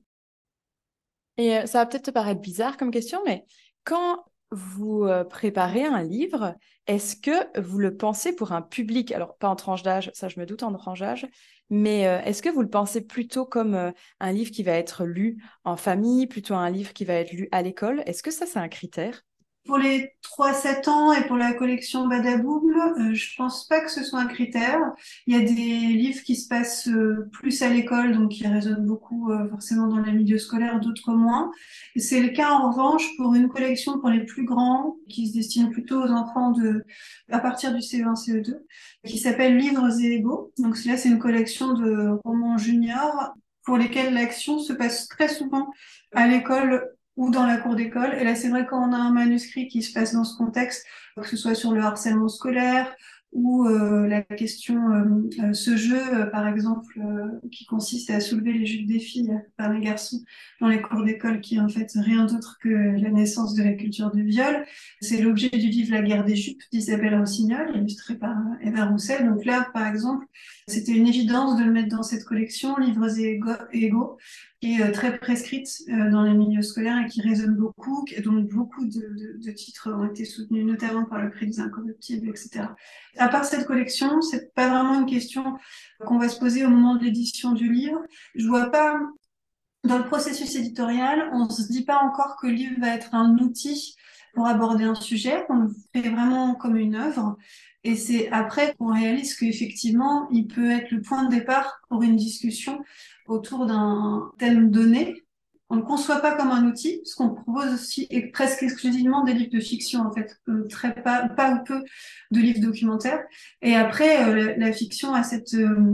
Et euh, ça va peut-être te paraître bizarre comme question, mais quand vous euh, préparez un livre, est-ce que vous le pensez pour un public, alors pas en tranche d'âge, ça je me doute en tranche d'âge, mais euh, est-ce que vous le pensez plutôt comme euh, un livre qui va être lu en famille, plutôt un livre qui va être lu à l'école? Est-ce que ça, c'est un critère? Pour les trois sept ans et pour la collection Badaboum, euh, je pense pas que ce soit un critère. Il y a des livres qui se passent euh, plus à l'école, donc qui résonnent beaucoup euh, forcément dans les milieux scolaires, d'autres moins. Et c'est le cas en revanche pour une collection pour les plus grands, qui se destine plutôt aux enfants de à partir du C E un, C E deux, qui s'appelle Livres et Égaux. Donc là, c'est une collection de romans juniors pour lesquels l'action se passe très souvent à l'école ou dans la cour d'école. Et là, c'est vrai quand on a un manuscrit qui se passe dans ce contexte, que ce soit sur le harcèlement scolaire ou euh, la question, euh, euh, ce jeu, euh, par exemple, euh, qui consiste à soulever les jupes des filles par les garçons dans les cours d'école, qui est en fait rien d'autre que la naissance de la culture du viol. C'est l'objet du livre La guerre des jupes d'Isabelle Rossignol, illustré par euh, Eva Roussel. Donc là, par exemple, c'était une évidence de le mettre dans cette collection, Livres et égaux, qui est euh, très prescrite euh, dans les milieux scolaires et qui résonne beaucoup, et dont beaucoup de, de, de titres ont été soutenus, notamment par le prix des Incorruptibles, et cetera. À part cette collection, c'est pas vraiment une question qu'on va se poser au moment de l'édition du livre. Je vois pas, dans le processus éditorial, on se dit pas encore que le livre va être un outil pour aborder un sujet, on le fait vraiment comme une œuvre. Et c'est après qu'on réalise qu'effectivement, il peut être le point de départ pour une discussion autour d'un thème donné. On ne le conçoit pas comme un outil, ce qu'on propose aussi est presque exclusivement des livres de fiction, en fait, euh, très pas, pas ou peu de livres documentaires. Et après, euh, la, la fiction a cette, euh,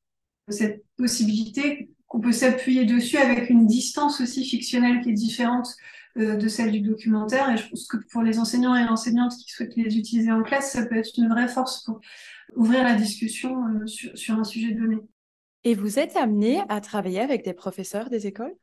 cette possibilité qu'on peut s'appuyer dessus avec une distance aussi fictionnelle qui est différente euh, de celle du documentaire. Et je pense que pour les enseignants et enseignantes qui souhaitent les utiliser en classe, ça peut être une vraie force pour ouvrir la discussion euh, sur, sur un sujet donné. Et vous êtes amené à travailler avec des professeurs des écoles?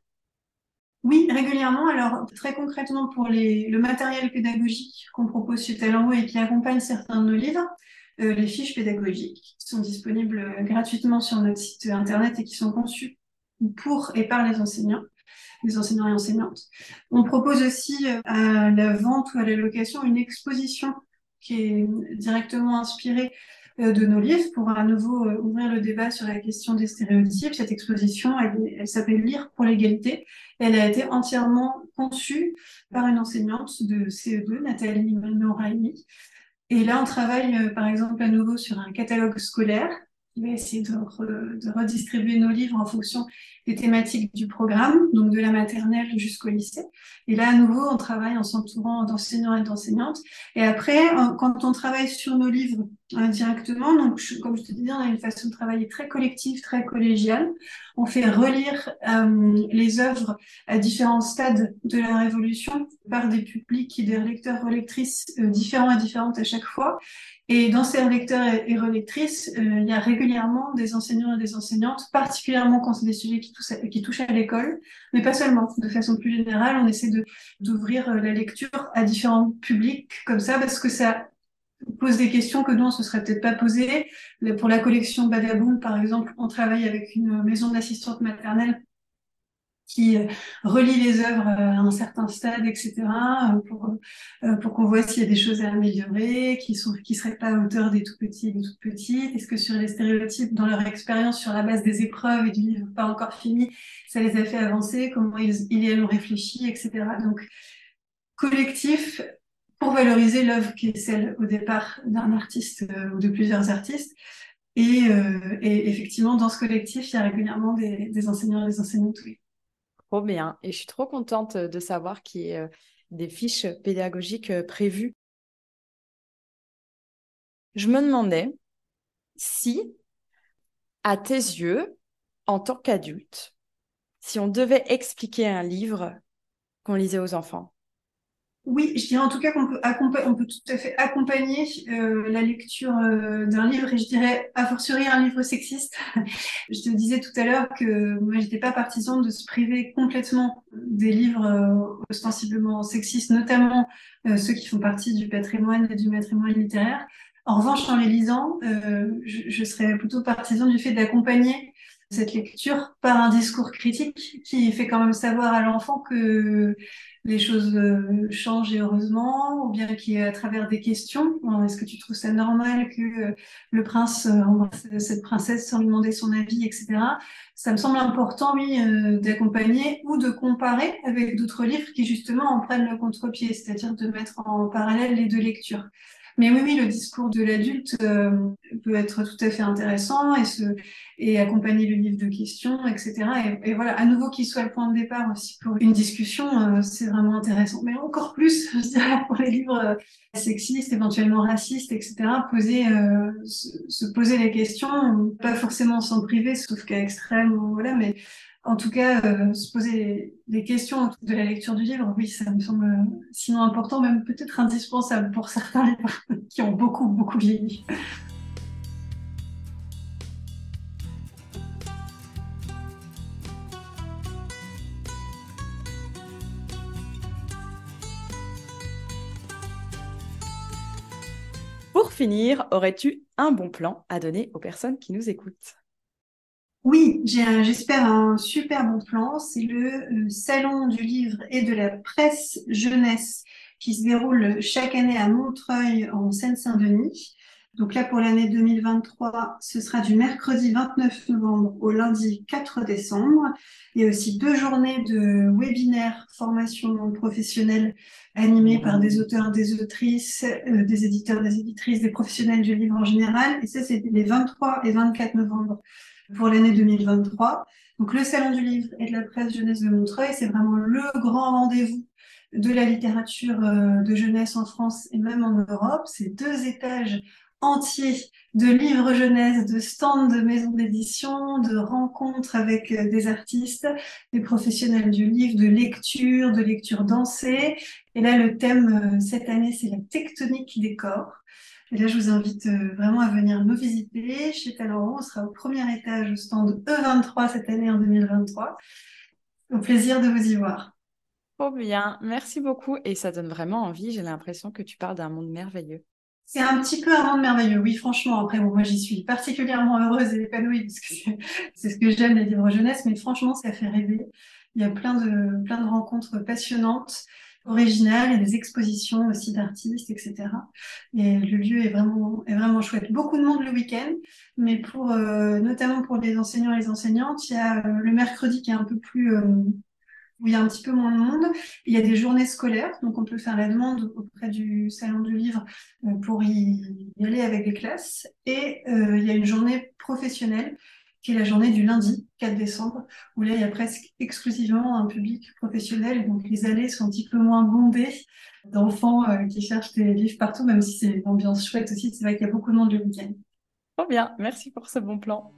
Oui, régulièrement. Alors, très concrètement, pour les, le matériel pédagogique qu'on propose chez Talent et qui accompagne certains de nos livres, euh, les fiches pédagogiques qui sont disponibles euh, gratuitement sur notre site internet et qui sont conçues pour et par les enseignants, les enseignants et enseignantes. On propose aussi euh, à la vente ou à la location une exposition qui est directement inspirée euh, de nos livres pour à nouveau euh, ouvrir le débat sur la question des stéréotypes. Cette exposition, elle, elle s'appelle Lire pour l'égalité. Elle a été entièrement conçue par une enseignante de C E deux, Nathalie Noraimi. Et là, on travaille euh, par exemple à nouveau sur un catalogue scolaire qui va essayer de, re, de redistribuer nos livres en fonction des thématiques du programme, donc de la maternelle jusqu'au lycée. Et là, à nouveau, on travaille en s'entourant d'enseignants et d'enseignantes. Et après, quand on travaille sur nos livres euh, directement, donc je, comme je te disais, on a une façon de travailler très collective, très collégiale. On fait relire euh, les œuvres à différents stades de leur évolution par des publics et des lecteurs relectrices euh, différents et différentes à chaque fois. Et dans ces lecteurs et relectrices, euh, il y a régulièrement des enseignants et des enseignantes, particulièrement quand c'est des sujets qui touchent, à, qui touchent à l'école, mais pas seulement. De façon plus générale, on essaie de, d'ouvrir la lecture à différents publics comme ça, parce que ça pose des questions que nous, on se serait peut-être pas posées. Pour la collection Badaboum, par exemple, on travaille avec une maison d'assistante maternelle qui euh, relie les œuvres à un certain stade, et cetera, pour, euh, pour qu'on voit s'il y a des choses à améliorer, qui sont, qui seraient pas à hauteur des tout petits et des toutes petites. Est-ce que sur les stéréotypes, dans leur expérience, sur la base des épreuves et du livre pas encore fini, ça les a fait avancer, comment ils, ils y elles ont réfléchi, et cetera. Donc, collectif pour valoriser l'œuvre qui est celle au départ d'un artiste euh, ou de plusieurs artistes, Et, euh, et effectivement, dans ce collectif, il y a régulièrement des, des enseignants et des enseignantes. Oui. Trop bien. Et je suis trop contente de savoir qu'il y ait euh, des fiches pédagogiques euh, prévues. Je me demandais si, à tes yeux, en tant qu'adulte, si on devait expliquer un livre qu'on lisait aux enfants. Oui, je dirais en tout cas qu'on peut, accompa- on peut tout à fait accompagner euh, la lecture euh, d'un livre, et je dirais a fortiori un livre sexiste. Je te disais tout à l'heure que moi, j'étais pas partisan de se priver complètement des livres euh, ostensiblement sexistes, notamment euh, ceux qui font partie du patrimoine et du patrimoine littéraire. En revanche, en les lisant, euh, je, je serais plutôt partisan du fait d'accompagner cette lecture par un discours critique qui fait quand même savoir à l'enfant que les choses euh, changent et heureusement, ou bien qui est à travers des questions. Alors, est-ce que tu trouves ça normal que euh, le prince euh, embrasse cette princesse sans lui demander son avis, et cetera. Ça me semble important, oui, euh, d'accompagner ou de comparer avec d'autres livres qui justement en prennent le contre-pied, c'est-à-dire de mettre en parallèle les deux lectures. Mais oui, oui, le discours de l'adulte euh, peut être tout à fait intéressant et, se, et accompagner le livre de questions, et cetera. Et, et voilà, à nouveau qu'il soit le point de départ aussi pour une discussion, euh, c'est vraiment intéressant. Mais encore plus, je dirais, pour les livres euh, sexistes, éventuellement racistes, et cetera. Poser, euh, se, se poser les questions, pas forcément s'en priver, sauf cas extrême, ou voilà, mais en tout cas, euh, se poser des questions autour de la lecture du livre, oui, ça me semble euh, sinon important, même peut-être indispensable pour certains livres qui ont beaucoup, beaucoup vieilli. Pour finir, aurais-tu un bon plan à donner aux personnes qui nous écoutent? Oui, j'ai un- j'espère un super bon plan. C'est le euh, Salon du livre et de la presse jeunesse qui se déroule chaque année à Montreuil en Seine-Saint-Denis. Donc là, pour l'année deux mille vingt-trois, ce sera du mercredi vingt-neuf novembre au lundi quatre décembre. Il y a aussi deux journées de webinaires formation professionnelle animées par des auteurs, des autrices, euh, des éditeurs, des éditrices, des professionnels du livre en général. Et ça, c'est les vingt-trois et vingt-quatre novembre pour l'année deux mille vingt-trois. Donc le Salon du livre et de la presse jeunesse de Montreuil, c'est vraiment le grand rendez-vous de la littérature euh, de jeunesse en France et même en Europe. C'est deux étages entiers de livres jeunesse, de stands de maisons d'édition, de rencontres avec euh, des artistes, des professionnels du livre, de lecture, de lecture dansée. Et là, le thème euh, cette année, c'est la tectonique des corps. Et là, je vous invite euh, vraiment à venir nous visiter. Chez Talleyrand, on sera au premier étage au stand E vingt-trois cette année en deux mille vingt-trois. Au plaisir de vous y voir. Trop bien, merci beaucoup et ça donne vraiment envie. J'ai l'impression que tu parles d'un monde merveilleux. C'est un petit peu un monde merveilleux, oui, franchement. Après, bon, moi, j'y suis particulièrement heureuse et épanouie parce que c'est c'est ce que j'aime, les livres jeunesse, mais franchement, ça fait rêver. Il y a plein de, plein de rencontres passionnantes, originales et des expositions aussi d'artistes, et cetera. Et le lieu est vraiment, est vraiment chouette. Beaucoup de monde le week-end, mais pour, euh, notamment pour les enseignants et les enseignantes, il y a euh, le mercredi qui est un peu plus, euh, où il y a un petit peu moins de monde. Il y a des journées scolaires, donc on peut faire la demande auprès du Salon du Livre euh, pour y, y aller avec des classes. Et euh, il y a une journée professionnelle qui est la journée du lundi quatre décembre, où là, il y a presque exclusivement un public professionnel. Donc les allées sont un petit peu moins bondées d'enfants euh, qui cherchent des livres partout, même si c'est une ambiance chouette aussi. C'est vrai qu'il y a beaucoup de monde le week-end. Trop bien, merci pour ce bon plan.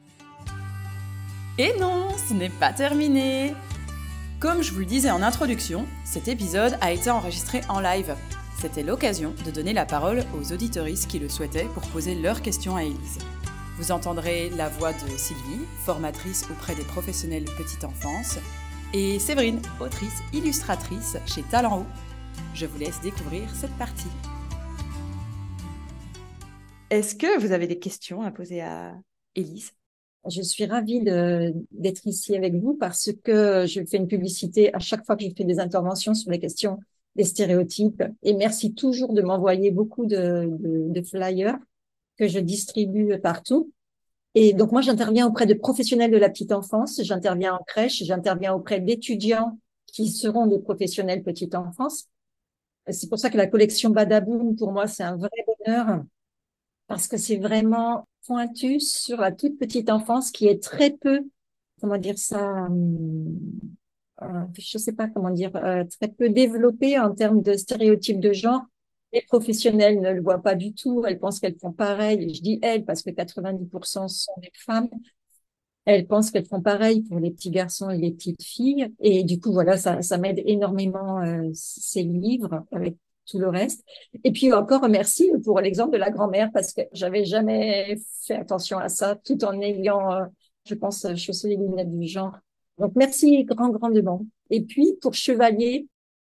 Et non, ce n'est pas terminé. Comme je vous le disais en introduction, cet épisode a été enregistré en live. C'était l'occasion de donner la parole aux auditeuristes qui le souhaitaient pour poser leurs questions à Élise. Vous entendrez la voix de Sylvie, formatrice auprès des professionnels petite enfance, et Séverine, autrice illustratrice chez Talent Haut. Je vous laisse découvrir cette partie. Est-ce que vous avez des questions à poser à Élise ? Je suis ravie de, d'être ici avec vous parce que je fais une publicité à chaque fois que je fais des interventions sur les questions des stéréotypes. Et merci toujours de m'envoyer beaucoup de, de, de flyers que je distribue partout. Et donc, moi, j'interviens auprès de professionnels de la petite enfance, j'interviens en crèche, j'interviens auprès d'étudiants qui seront des professionnels petite enfance. C'est pour ça que la collection Badaboum, pour moi, c'est un vrai bonheur parce que c'est vraiment pointu sur la toute petite enfance qui est très peu, comment dire ça, hum, euh, je sais pas comment dire, euh, très peu développée en termes de stéréotypes de genre. Les professionnels ne le voient pas du tout. Elles pensent qu'elles font pareil. Et je dis elles parce que quatre-vingt-dix pour cent sont des femmes. Elles pensent qu'elles font pareil pour les petits garçons et les petites filles. Et du coup, voilà, ça, ça m'aide énormément, euh, ces livres avec tout le reste. Et puis encore, merci pour l'exemple de la grand-mère parce que j'avais jamais fait attention à ça tout en ayant, euh, je pense, chaussé les lunettes du genre. Donc, merci grand, grandement. Et puis, pour Chevalier,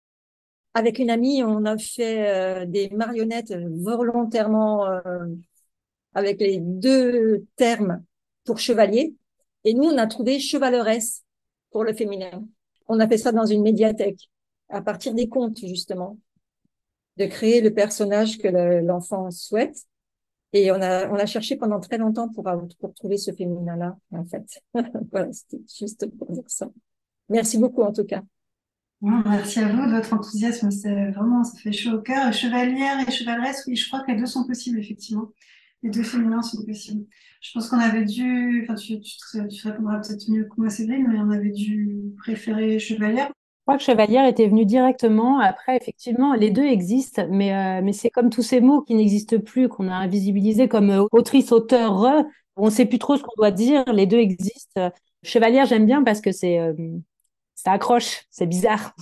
avec une amie, on a fait euh, des marionnettes volontairement euh, avec les deux termes pour chevalier. Et nous, on a trouvé chevaleresse pour le féminin. On a fait ça dans une médiathèque, à partir des contes, justement, de créer le personnage que le, l'enfant souhaite. Et on a, on a cherché pendant très longtemps pour, pour trouver ce féminin-là, en fait. Voilà, c'était juste pour dire ça. Merci beaucoup, en tout cas. Bon, merci à vous de votre enthousiasme, c'est vraiment, ça fait chaud au cœur. Et chevalière et chevaleresse, oui, je crois que les deux sont possibles, effectivement. Les deux féminins sont possibles. Je pense qu'on avait dû, enfin, tu, tu, te- tu répondras peut-être mieux que moi, Séverine, mais on avait dû préférer chevalière. Je crois que chevalière était venue directement. Après, effectivement, les deux existent, mais, euh, mais c'est comme tous ces mots qui n'existent plus, qu'on a invisibilisés comme euh, autrice, auteur, euh, on ne sait plus trop ce qu'on doit dire. Les deux existent. Chevalière, j'aime bien parce que c'est, euh, ça accroche, c'est bizarre.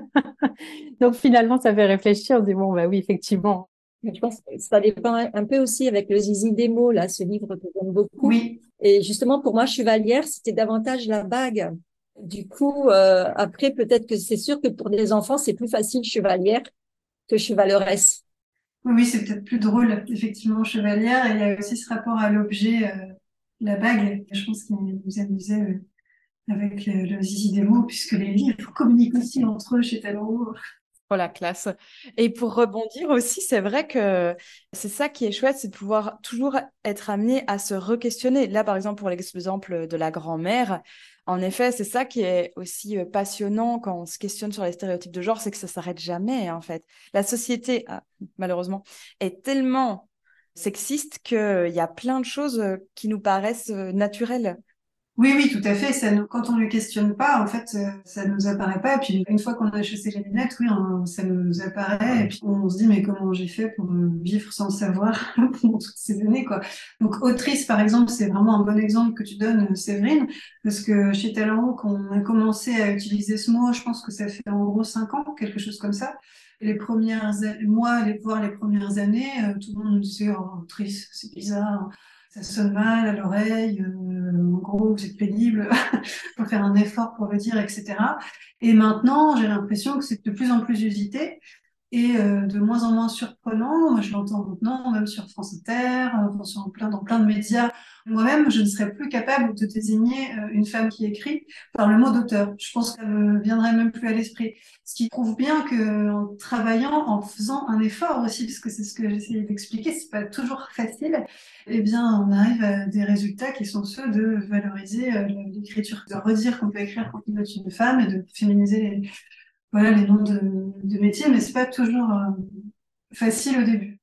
Donc finalement, ça fait réfléchir. On se dit, bon, bah oui, effectivement. Je pense que ça dépend un peu aussi avec le zizi des mots, là, ce livre que j'aime beaucoup. Oui, Et justement, pour moi, chevalière, c'était davantage la bague. Du coup, euh, après, peut-être que c'est sûr que pour des enfants, c'est plus facile chevalière que chevaleresse. oui, oui, c'est peut-être plus drôle, effectivement, chevalière. Et il y a aussi ce rapport à l'objet, euh, la bague. Je pense qu'il nous amusait euh, avec le, le zizi des mots, puisque les livres communiquent aussi entre eux chez Talon. Oh la classe. Et pour rebondir aussi, c'est vrai que c'est ça qui est chouette, c'est de pouvoir toujours être amené à se re-questionner. Là, par exemple, pour l'exemple de la grand-mère, en effet, c'est ça qui est aussi euh, passionnant quand on se questionne sur les stéréotypes de genre, c'est que ça s'arrête jamais, en fait. La société, ah, malheureusement, est tellement sexiste qu'il y a plein de choses euh, qui nous paraissent euh, naturelles. Oui, oui, tout à fait. Ça nous, quand on ne le questionne pas, en fait, euh, ça nous apparaît pas. Et puis, une fois qu'on a chaussé les lunettes, oui, on- ça nous apparaît. Et puis, on se dit, mais comment j'ai fait pour euh, vivre sans le savoir pendant toutes ces années, quoi. Donc, autrice, par exemple, c'est vraiment un bon exemple que tu donnes, euh, Séverine, parce que chez Talent, quand on a commencé à utiliser ce mot, je pense que ça fait en gros cinq ans, quelque chose comme ça. Les premières, a- moi, les, voir les premières années, euh, tout le monde nous disait, oh, autrice, c'est bizarre. Ça sonne mal à l'oreille, euh, en gros, vous êtes pénible, faut faire un effort pour le dire, et cetera. Et maintenant, j'ai l'impression que c'est de plus en plus usité et euh, de moins en moins surprenant. Moi, je l'entends maintenant, même sur France Inter, euh, sur plein, dans plein de médias. Moi-même, je ne serais plus capable de désigner euh, une femme qui écrit par le mot d'auteur. Je pense qu'elle ne viendrait même plus à l'esprit. Ce qui prouve bien que en travaillant, en faisant un effort aussi, parce que c'est ce que j'essayais d'expliquer, c'est pas toujours facile, eh bien, on arrive à des résultats qui sont ceux de valoriser euh, l'écriture, de redire qu'on peut écrire quand on est une femme et de féminiser les, voilà, les noms de, de métiers, mais c'est pas toujours euh, facile au début.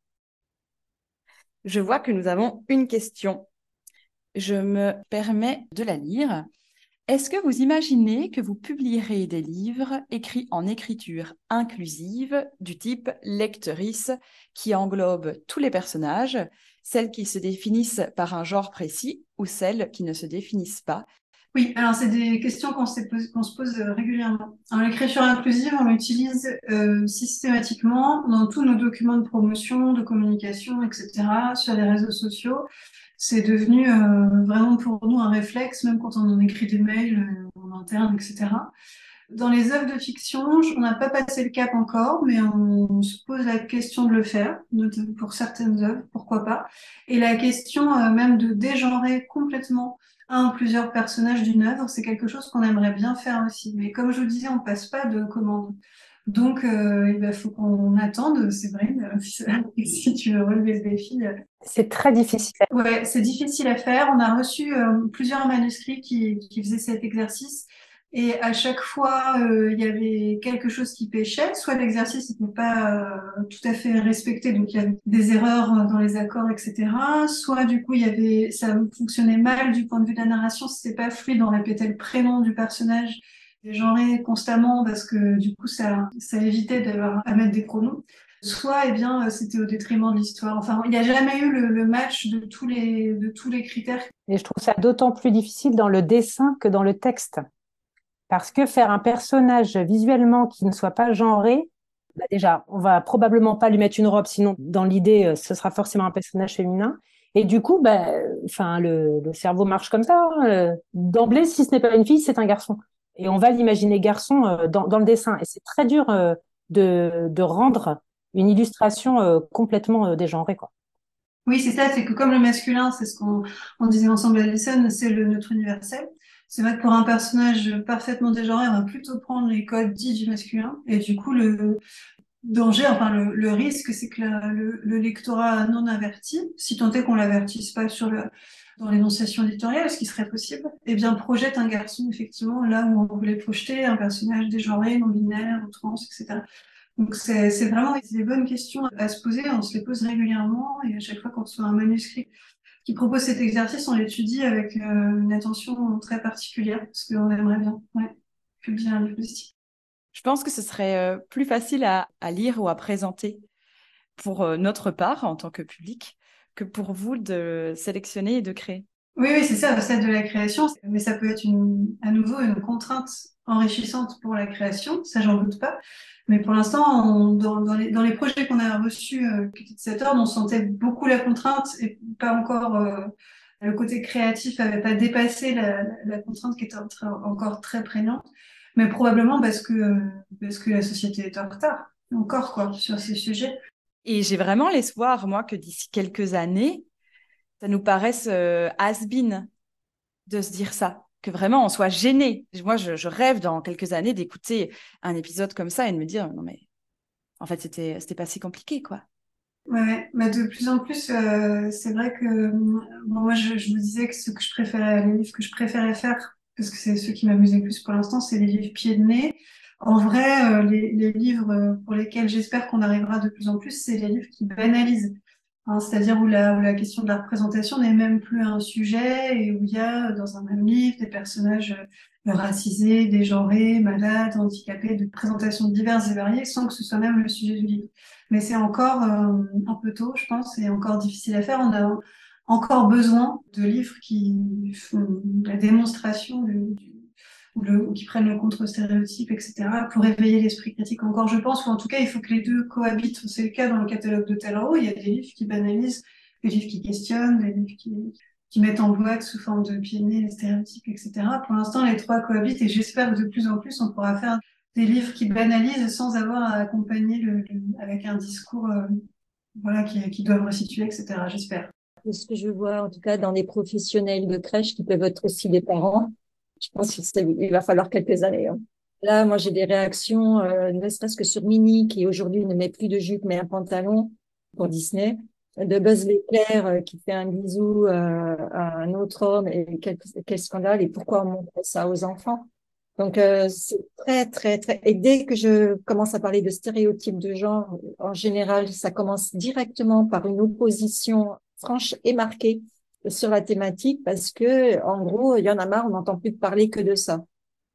Je vois que nous avons une question. Je me permets de la lire. Est-ce que vous imaginez que vous publierez des livres écrits en écriture inclusive du type lectrice qui englobe tous les personnages, celles qui se définissent par un genre précis ou celles qui ne se définissent pas? Oui, alors c'est des questions qu'on s'est pos- qu'on se pose euh, régulièrement. Alors, l'écriture inclusive, on l'utilise euh, systématiquement dans tous nos documents de promotion, de communication, et cetera, sur les réseaux sociaux. C'est devenu euh, vraiment pour nous un réflexe, même quand on en écrit des mails euh, en interne, et cetera. Dans les œuvres de fiction, je- on n'a pas passé le cap encore, mais on, on se pose la question de le faire, notamment pour certaines œuvres, pourquoi pas. Et la question euh, même de dégenrer complètement un ou plusieurs personnages d'une œuvre, c'est quelque chose qu'on aimerait bien faire aussi. Mais comme je vous disais, on passe pas de commande. Donc, euh, il ben, faut qu'on attende, Séverine, si tu veux relever ce défi. euh, C'est très difficile. Ouais, c'est difficile à faire. On a reçu euh, plusieurs manuscrits qui, qui faisaient cet exercice. Et à chaque fois, euh, il y avait quelque chose qui pêchait, soit l'exercice n'était pas euh, tout à fait respecté, donc il y avait des erreurs dans les accords, et cetera. Soit du coup, il y avait, ça fonctionnait mal du point de vue de la narration, c'était pas fluide, on répétait le prénom du personnage dégenré constamment parce que du coup, ça, ça évitait d'avoir à mettre des pronoms. Soit, eh bien, c'était au détriment de l'histoire. Enfin, il n'y a jamais eu le, le match de tous les, de tous les critères. Et je trouve ça d'autant plus difficile dans le dessin que dans le texte. Parce que faire un personnage visuellement qui ne soit pas genré, bah déjà, on va probablement pas lui mettre une robe, sinon, dans l'idée, euh, ce sera forcément un personnage féminin. Et du coup, bah, enfin, le, le cerveau marche comme ça. Hein. Euh, D'emblée, si ce n'est pas une fille, c'est un garçon. Et on va l'imaginer garçon euh, dans, dans le dessin. Et c'est très dur euh, de, de rendre une illustration euh, complètement euh, dégenrée, quoi. Oui, c'est ça, c'est que comme le masculin, c'est ce qu'on on disait ensemble à Alison, c'est le neutre universel. C'est vrai que pour un personnage parfaitement dégenré, on va plutôt prendre les codes dits du masculin. Et du coup, le danger, enfin le, le risque, c'est que la- le, le lectorat non averti, si tant est qu'on l'avertisse pas sur le, dans l'énonciation éditoriale, ce qui serait possible, eh bien projette un garçon effectivement là où on voulait projeter un personnage dégenré, non binaire, ou trans, et cetera. Donc c'est c'est vraiment des bonnes questions à se poser, on se les pose régulièrement et à chaque fois qu'on reçoit un manuscrit qui propose cet exercice, on l'étudie avec euh, une attention très particulière parce qu'on aimerait bien ouais, publier un livre de style. Je pense que ce serait euh, plus facile à, à lire ou à présenter pour euh, notre part en tant que public que pour vous de sélectionner et de créer. Oui, oui, c'est ça, celle de la création, mais ça peut être une, à nouveau une contrainte enrichissante pour la création, ça j'en doute pas. Mais pour l'instant, on- dans, dans les, dans les projets qu'on a reçus euh, qui étaient de cet ordre, on sentait beaucoup la contrainte et pas encore euh, le côté créatif avait pas dépassé la, la, la contrainte qui était en train- encore très prégnante, mais probablement parce que euh, parce que la société est en retard encore quoi sur ces sujets. Et j'ai vraiment l'espoir, moi, que d'ici quelques années, ça nous paraisse euh, has-been de se dire ça, que vraiment on soit gêné. Moi, je, je rêve dans quelques années d'écouter un épisode comme ça et de me dire, non mais en fait, c'était, c'était pas si compliqué, quoi. Ouais, ouais. Bah, de plus en plus, euh, c'est vrai que euh, bon, moi, je, je me disais que ce que je préférais, les livres que je préférais faire, parce que c'est ceux qui m'amusaient le plus pour l'instant, c'est les livres pieds de nez. En vrai, euh, les, les livres euh, pour lesquels j'espère qu'on arrivera de plus en plus, c'est les livres qui banalisent. Hein, c'est-à-dire où la, où la question de la représentation n'est même plus un sujet et où il y a dans un même livre des personnages euh, racisés, dégenrés, malades, handicapés, de présentations diverses et variées sans que ce soit même le sujet du livre. Mais c'est encore euh, un peu tôt, je pense, et encore difficile à faire. On a encore besoin de livres qui font la démonstration du, du- ou le- ou qui prennent le contre-stéréotype, et cetera, pour éveiller l'esprit critique encore, je pense, ou en tout cas, il faut que les deux cohabitent. C'est le cas dans le catalogue de Talleyrand. Il y a des livres qui banalisent, des livres qui questionnent, des livres qui, qui mettent en boîte sous forme de pieds de nez les stéréotypes, et cetera. Pour l'instant, les trois cohabitent et j'espère que de plus en plus, on pourra faire des livres qui banalisent sans avoir à accompagner le, le- avec un discours euh, voilà, qui, qui doivent resituer, et cetera. J'espère. De ce que je vois, en tout cas, dans les professionnels de crèche qui peuvent être aussi des parents, je pense qu'il va falloir quelques années. Hein. Là, moi, j'ai des réactions, euh, ne serait-ce que sur Minnie, qui aujourd'hui ne met plus de jupe, mais un pantalon pour Disney, de Buzz l'éclair euh, qui fait un bisou euh, à un autre homme, et quel, quel scandale, et pourquoi on montre ça aux enfants? Donc, euh, c'est très, très, très... Et dès que je commence à parler de stéréotypes de genre, en général, ça commence directement par une opposition franche et marquée sur la thématique parce que, en gros, il y en a marre, on n'entend plus parler que de ça.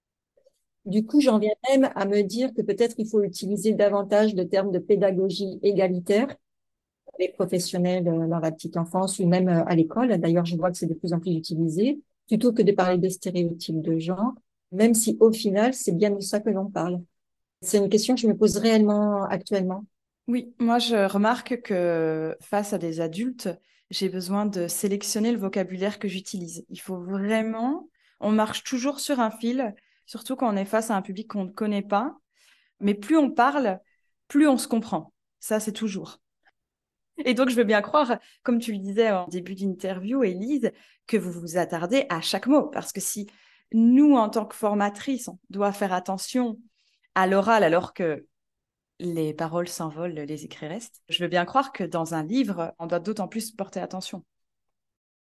Du coup, j'en viens même à me dire que peut-être il faut utiliser davantage de termes de pédagogie égalitaire pour les professionnels euh, dans la petite enfance ou même euh, à l'école. D'ailleurs, je vois que c'est de plus en plus utilisé, plutôt que de parler de stéréotypes de genre, même si au final, c'est bien de ça que l'on parle. C'est une question que je me pose réellement actuellement. Oui, moi je remarque que face à des adultes, j'ai besoin de sélectionner le vocabulaire que j'utilise. Il faut vraiment, on marche toujours sur un fil, surtout quand on est face à un public qu'on ne connaît pas, mais plus on parle, plus on se comprend. Ça, c'est toujours. Et donc, je veux bien croire, comme tu le disais en début d'interview, Élise, que vous vous attardez à chaque mot. Parce que si nous, en tant que formatrices, on doit faire attention à l'oral alors que les paroles s'envolent, les écrits restent, je veux bien croire que dans un livre, on doit d'autant plus porter attention.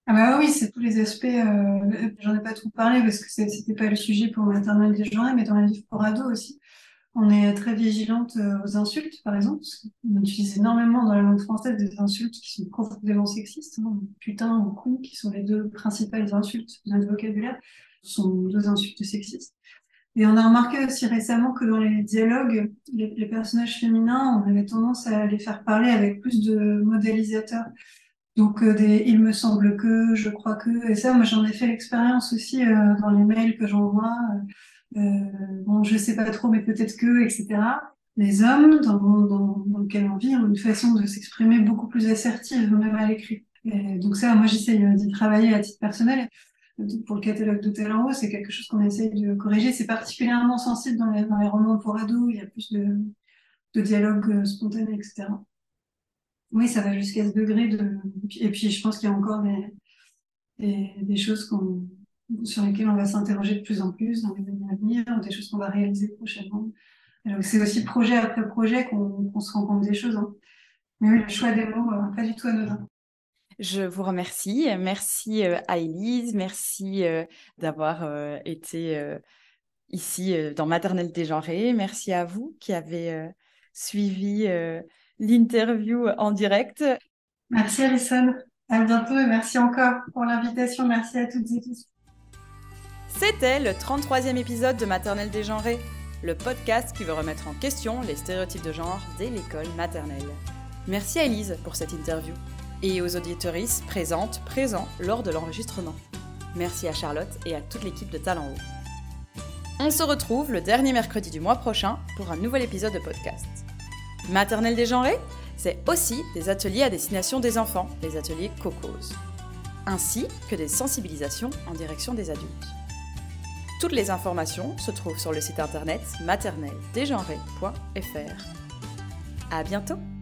Ah bah oui, c'est tous les aspects, euh, j'en ai pas trop parlé parce que c'est- c'était pas le sujet pour maternelle déjeuner, mais dans les livres pour ados aussi. On est très vigilante euh, aux insultes, par exemple, parce qu'on utilise énormément dans la langue française des insultes qui sont profondément sexistes. Hein. Putain ou con, qui sont les deux principales insultes de notre vocabulaire, sont deux insultes sexistes. Et on a remarqué aussi récemment que dans les dialogues, les, les personnages féminins, on avait tendance à les faire parler avec plus de modélisateurs. Donc, euh, des, il me semble que, je crois que, et ça, moi, j'en ai fait l'expérience aussi euh, dans les mails que j'envoie. Euh, euh, bon, je sais pas trop, mais peut-être que, et cetera. Les hommes, dans, dans, dans lequel on vit, ont une façon de s'exprimer beaucoup plus assertive, même à l'écrit. Et donc ça, moi, j'essaye euh, d'y travailler à titre personnel. Pour le catalogue d'Hôtel en haut, c'est quelque chose qu'on essaye de corriger. C'est particulièrement sensible dans les, dans les romans pour ados. Il y a plus de, de dialogue euh, spontané, et cetera. Oui, ça va jusqu'à ce degré de. Et puis, je pense qu'il y a encore des, des, des choses qu'on, sur lesquelles on va s'interroger de plus en plus dans les années à venir, ou des choses qu'on va réaliser prochainement. Alors, c'est aussi projet après projet qu'on qu'on se rend compte des choses. Hein. Mais oui, le choix des mots, euh, pas du tout anodin. Je vous remercie. Merci euh, à Élise. Merci euh, d'avoir euh, été euh, ici euh, dans Maternelle Dégenrée. Merci à vous qui avez euh, suivi euh, l'interview en direct. Merci Alison. À bientôt et merci encore pour l'invitation. Merci à toutes et tous. C'était le trente-troisième épisode de Maternelle Dégenrée, le podcast qui veut remettre en question les stéréotypes de genre dès l'école maternelle. Merci à Élise pour cette interview et aux auditeuristes présentes, présents lors de l'enregistrement. Merci à Charlotte et à toute l'équipe de Talent Haut. On se retrouve le dernier mercredi du mois prochain pour un nouvel épisode de podcast. Maternelle Dégenrée, c'est aussi des ateliers à destination des enfants, les ateliers Cocos, ainsi que des sensibilisations en direction des adultes. Toutes les informations se trouvent sur le site internet maternelle dégenrée point f r. À bientôt!